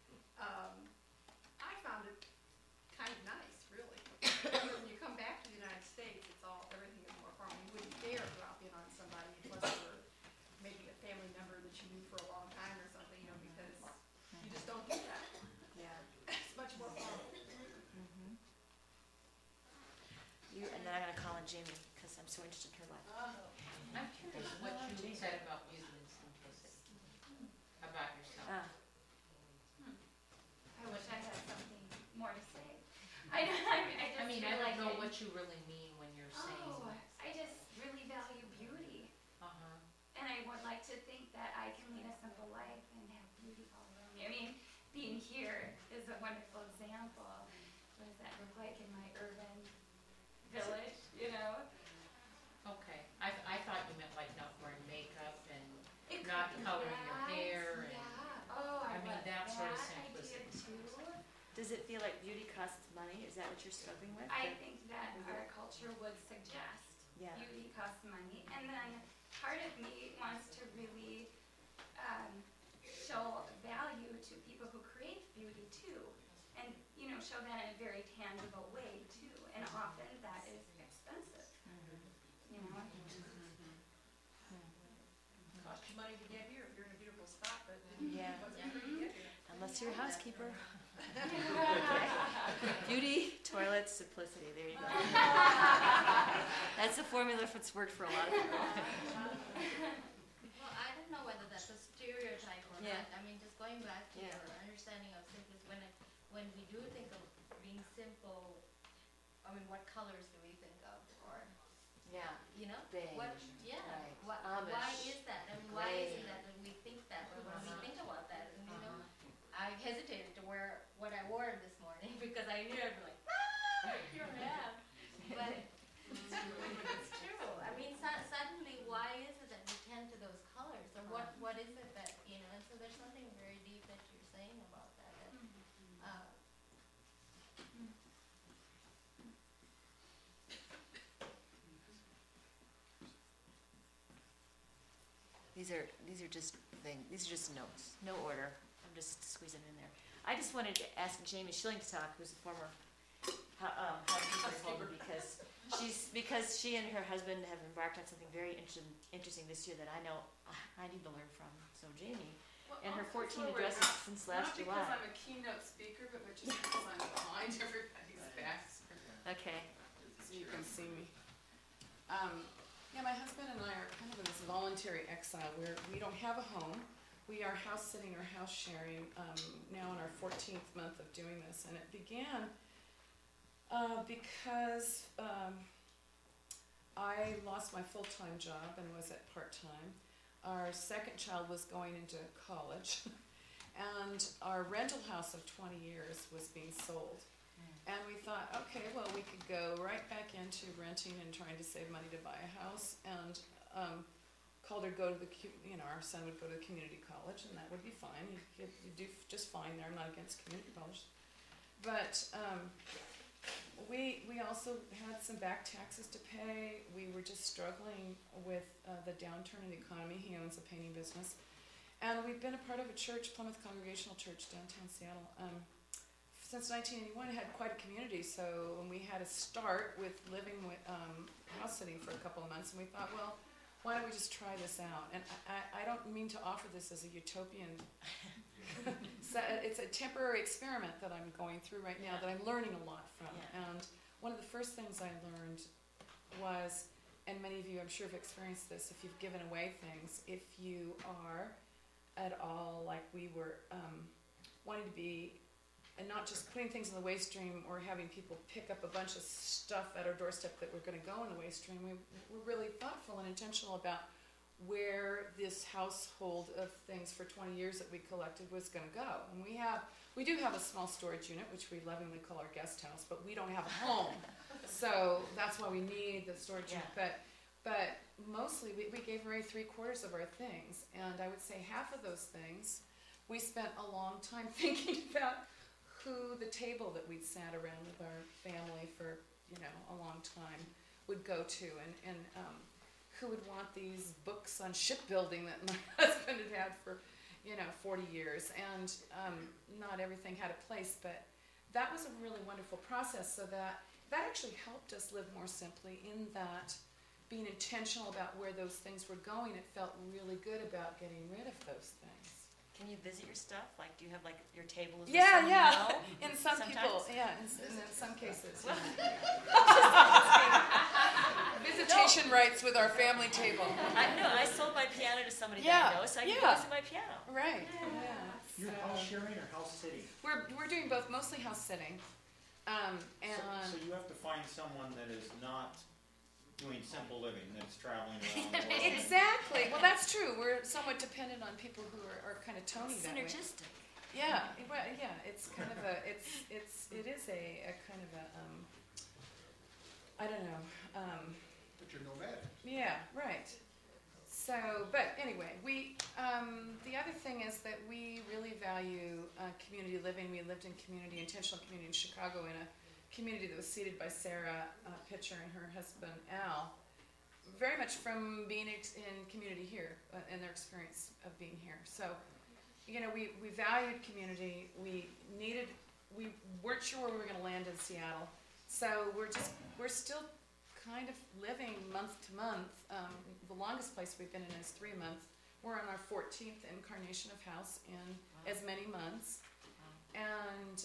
I found it kind of nice, really. When you come back to the United States, everything is more formal. You wouldn't dare drop in on somebody unless they were maybe a family member that you knew for a long time or something, you know, because you just don't do that. Yeah. It's much more formal. And then I'm gonna call on Jamie, because I'm so interested in her life. I'm curious what you said about beauty and simplicity, about yourself. Ah. I wish I had something more to say. I don't know what you really mean when you're saying that. I just really value beauty. And I would like to think that I can lead a simple life and have beauty all around me. I mean, being here is a wonderful example. What does that look like in my urban village, you know? Okay, I thought you meant like not wearing makeup and It not could be coloring your that, hair and, Yeah, oh, I mean, that sort of idea simplicity. too. Does it feel like beauty costs money? Is that what you're struggling with? I think that our culture would suggest Yeah. beauty costs money, and then part of me wants to really show value to people who create beauty too, and you know, show that in a very tangible way too. And often that is expensive, you know. Cost you money to get here if you're in a beautiful spot, but Yeah. what's it for you to get here? Unless you're a housekeeper. Beauty, toilets, simplicity, there you go. That's the formula that's worked for a lot of people. Well, I don't know whether that's a stereotype or Yeah. not. I mean, just going back to Yeah. your understanding of simplicity, when we do think of being simple, I mean, what colors do we think of? Or, Yeah. you know, Beige. what, yeah, Right. why Amish. is that? I mean, why is Gray. it that when we think that, or when we Uh-huh. think about that, and you know, I hesitated to wear what I wore this morning because I knew I'd be like, you're mad. But it's true. I mean, suddenly, why is it that we tend to those colors, or what is it that, you know? And so there's something very deep that you're saying about that. These are just these are just notes, no order. I'm just squeezing in there. I just wanted to ask Jamie Schillingstock, who's a former housekeeper, because she and her husband have embarked on something very interesting this year that I know I need to learn from. So Jamie, and her 14 addresses since last July. Not because I'm a keynote speaker, but just because I'm behind everybody's backs. Okay. So you can see me. Yeah, my husband and I are kind of in this voluntary exile where we don't have a home. We are house sitting or house sharing now in our 14th month of doing this. And it began because I lost my full-time job and was at part-time. Our second child was going into college. And our rental house of 20 years was being sold. And we thought, okay, well, we could go right back into renting and trying to save money to buy a house. And Calder go to our son would go to the community college, and that would be fine. You'd do just fine there. I'm not against community college. But we also had some back taxes to pay. We were just struggling with the downturn in the economy. He owns a painting business. And we've been a part of a church, Plymouth Congregational Church, downtown Seattle. Since 1981, had quite a community, so we had to start with living with house sitting for a couple of months, and we thought, well, why don't we just try this out? And I don't mean to offer this as a utopian. It's a temporary experiment that I'm going through right now that I'm learning a lot from. Yeah. And one of the first things I learned was, and many of you I'm sure have experienced this, if you've given away things, if you are at all like we were wanting to be, and not just putting things in the waste stream or having people pick up a bunch of stuff at our doorstep that we're going to go in the waste stream. We were really thoughtful and intentional about where this household of things for 20 years that we collected was going to go. And we do have a small storage unit, which we lovingly call our guest house, but we don't have a home. So that's why we need the storage unit. But mostly we gave away 3/4 of our things. And I would say half of those things, we spent a long time thinking about who the table that we'd sat around with our family for, a long time would go to. And who would want these books on shipbuilding that my husband had for 40 years, and not everything had a place, but that was a really wonderful process, so that actually helped us live more simply, in that being intentional about where those things were going, it felt really good about getting rid of those things. Can you visit your stuff? Like, do you have like your table is Yeah. know? In some Sometimes? people, in some cases. Visitation rights with our family table. I sold my piano to somebody that Yeah, I know, so I can yeah. go see my piano. Right. Yeah. You're So- house sharing or house sitting? We're doing both, mostly house sitting, and So you have to find someone that is not doing simple living, that's traveling around the world. exactly. Well, that's true. We're somewhat dependent on people who are kind of Tony that way. Synergistic. Yeah. Well, yeah. It's kind of a. It is a kind of a. I don't know. But you're nomadic. Yeah. Right. So, but anyway, the other thing is that we really value community living. We lived in intentional community in Chicago, in a community that was seeded by Sarah Pitcher and her husband Al, very much from being in community here and their experience of being here. So, we valued community. We weren't sure where we were going to land in Seattle. So we're still kind of living month to month. The longest place we've been in is 3 months. We're on our 14th incarnation of house in as many months. And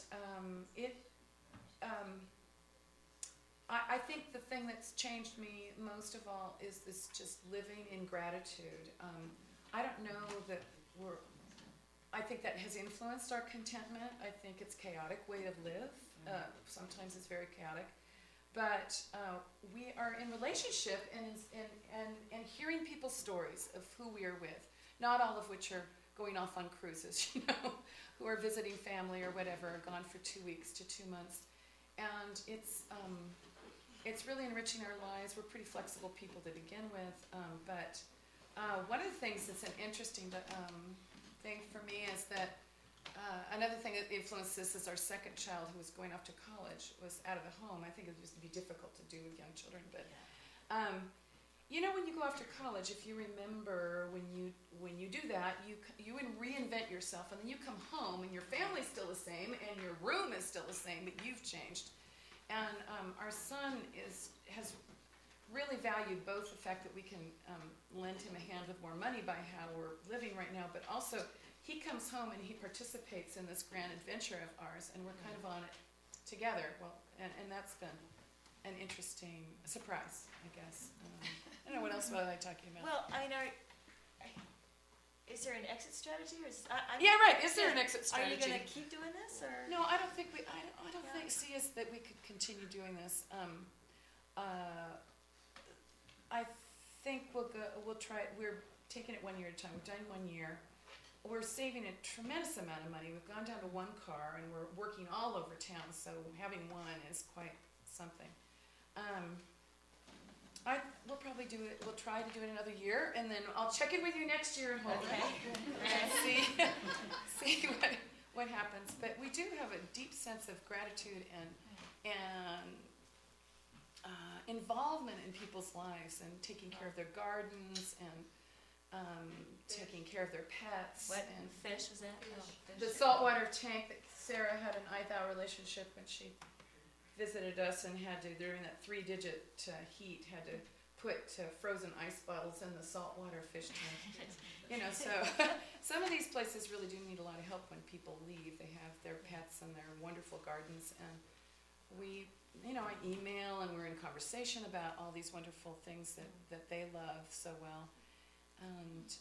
I think the thing that's changed me most of all is this just living in gratitude. I don't know that I think that has influenced our contentment. I think it's a chaotic way to live. Sometimes it's very chaotic. But we are in relationship and hearing people's stories of who we are with, not all of which are going off on cruises, who are visiting family or whatever, gone for 2 weeks to 2 months. And it's really enriching our lives. We're pretty flexible people to begin with. But one of the things that's an interesting thing for me is that another thing that influenced this is our second child, who was going off to college, was out of the home. I think it used to be difficult to do with young children, but when you go off to college, if you remember when you do that, you reinvent yourself, and then you come home and your family's still the same and your room is still the same, but you've changed. And our son has really valued both the fact that we can lend him a hand with more money by how we're living right now, but also he comes home and he participates in this grand adventure of ours, and we're kind of on it together. Well, and that's been an interesting surprise, I guess. I don't know what else was I talking about. Well, I mean, is there an exit strategy? Or yeah, right. Is there an exit strategy? Are you going to keep doing this, or? No, I don't think see us that we could continue doing this. I think we'll try it. We're taking it 1 year at a time. We've done 1 year. We're saving a tremendous amount of money. We've gone down to 1 car, and we're working all over town, so having one is quite something. We'll probably do it. We'll try to do it another year, and then I'll check in with you next year and see what happens. But we do have a deep sense of gratitude and involvement in people's lives, and taking care of their gardens and taking care of their pets. What and fish was that? the saltwater tank that Sarah had an ITHOW relationship when she visited us, and had to, during that 3-digit heat, had to put frozen ice bottles in the saltwater fish tank. So some of these places really do need a lot of help when people leave. They have their pets and their wonderful gardens, and I email, and we're in conversation about all these wonderful things that they love so well. And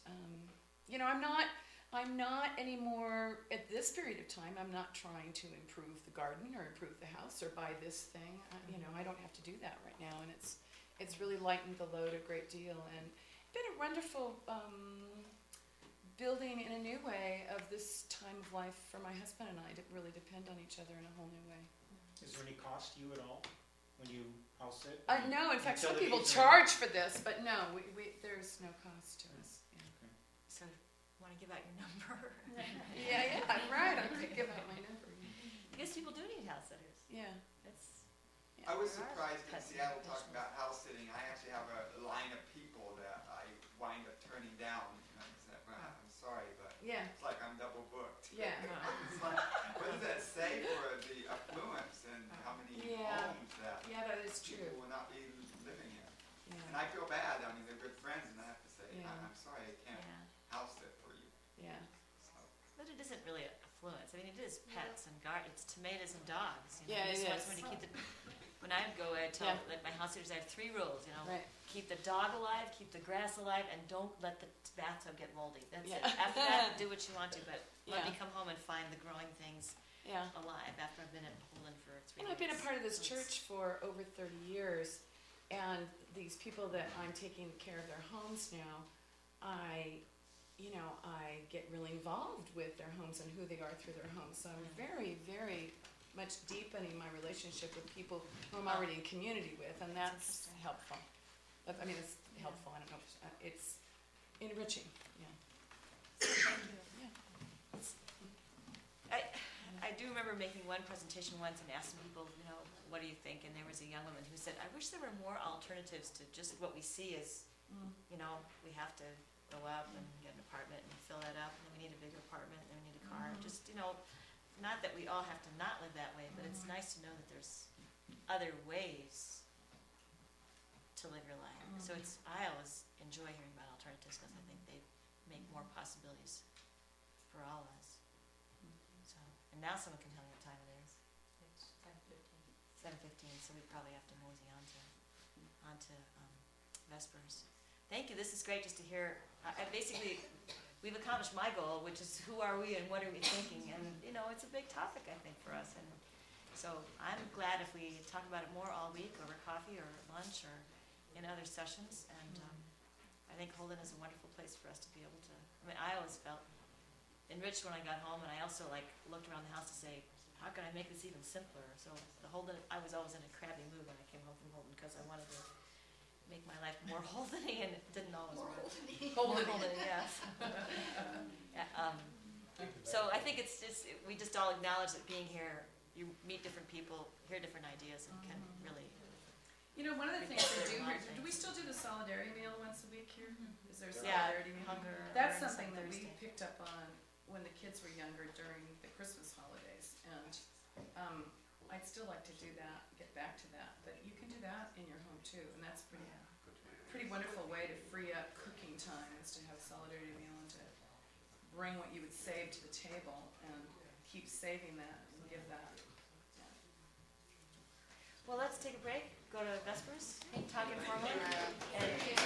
I'm not anymore, at this period of time, I'm not trying to improve the garden or improve the house or buy this thing. I don't have to do that right now, and it's really lightened the load a great deal. been a wonderful building in a new way of this time of life for my husband and I to really depend on each other in a whole new way. Is there any cost to you at all when you house sit? No, in fact, some people Utilities or- charge for this, but no, there's no cost to us. Yeah. So, wanna give out your number? Yeah, I'm right. I could give out my number. Because people do need house sitters. Yeah. It's, I was There are surprised in pets Seattle in talking about house sitting. I actually have a line of people that I wind up turning down. And I said, well, I'm sorry, but Yeah. it's like I'm double booked. Yeah. It's like, what does that say for the affluence and how many Yeah. homes that Yeah, that is true. people will not be living in? And Yeah. I feel bad. I mean, they're good friends, and I have to say, Yeah. I'm sorry, I can't yeah. house sit for you. Yeah. So, But it isn't really affluence. I mean, it is pets and it's tomatoes and dogs. You know? Yeah, You just it want is. somebody to keep the. When I go, I tell Yeah. like my house sitters, I have 3 rules. You know, Right. keep the dog alive, keep the grass alive, and don't let the bathtub get moldy. That's Yeah. it. After that, do what you want to, but let Yeah. me come home and find the growing things Yeah. alive after I've been at Poland for 3 And weeks. I've been a part of this So it's- church for over 30 years, and these people that I'm taking care of their homes now, I get really involved with their homes and who they are through their homes. So I'm very, very much deepening my relationship with people who I'm already in community with, and that's helpful. I mean, it's helpful. I don't know. It's enriching. Yeah. I do remember making one presentation once and asking people, you know, what do you think? And there was a young woman who said, I wish there were more alternatives to just what we see as, you know, we have to go up and get an apartment and fill that up, and then we need a bigger apartment, and then we need a car. Just, you know, not that we all have to not live that way, but it's nice to know that there's other ways to live your life. So I always enjoy hearing about alternatives because I think they make more possibilities for all of us. So, and now someone can tell me what time it is. It's 7:15. 7:15, so we probably have to mosey on to Vespers. Thank you, this is great just to hear. Basically, we've accomplished my goal, which is who are we and what are we thinking? And, you know, it's a big topic, I think, for us. And so I'm glad if we talk about it more all week over coffee or lunch or in other sessions. And I think Holden is a wonderful place for us to be able to, I mean, I always felt enriched when I got home, and I also looked around the house to say, how can I make this even simpler? So I was always in a crabby mood when I came home from Holden because I wanted to make my life more Holdeny, and it didn't always work. More Holdeny, yes. Yeah, so I think we just all acknowledge that being here, you meet different people, hear different ideas, and can really. You know, one of the things we do here, do we still do the solidarity meal once a week here? Is there a Yeah, solidarity meal? hunger. That's awareness on something that we Thursday. picked up on when the kids were younger during the Christmas holidays. And I'd still like to do that, get back to that. But you can do that in your home too. And that's pretty wonderful way to free up cooking time, is to have a solidarity meal and to bring what you would save to the table and keep saving that and give that. Yeah. Well, let's take a break, go to Vespers, talk informally, and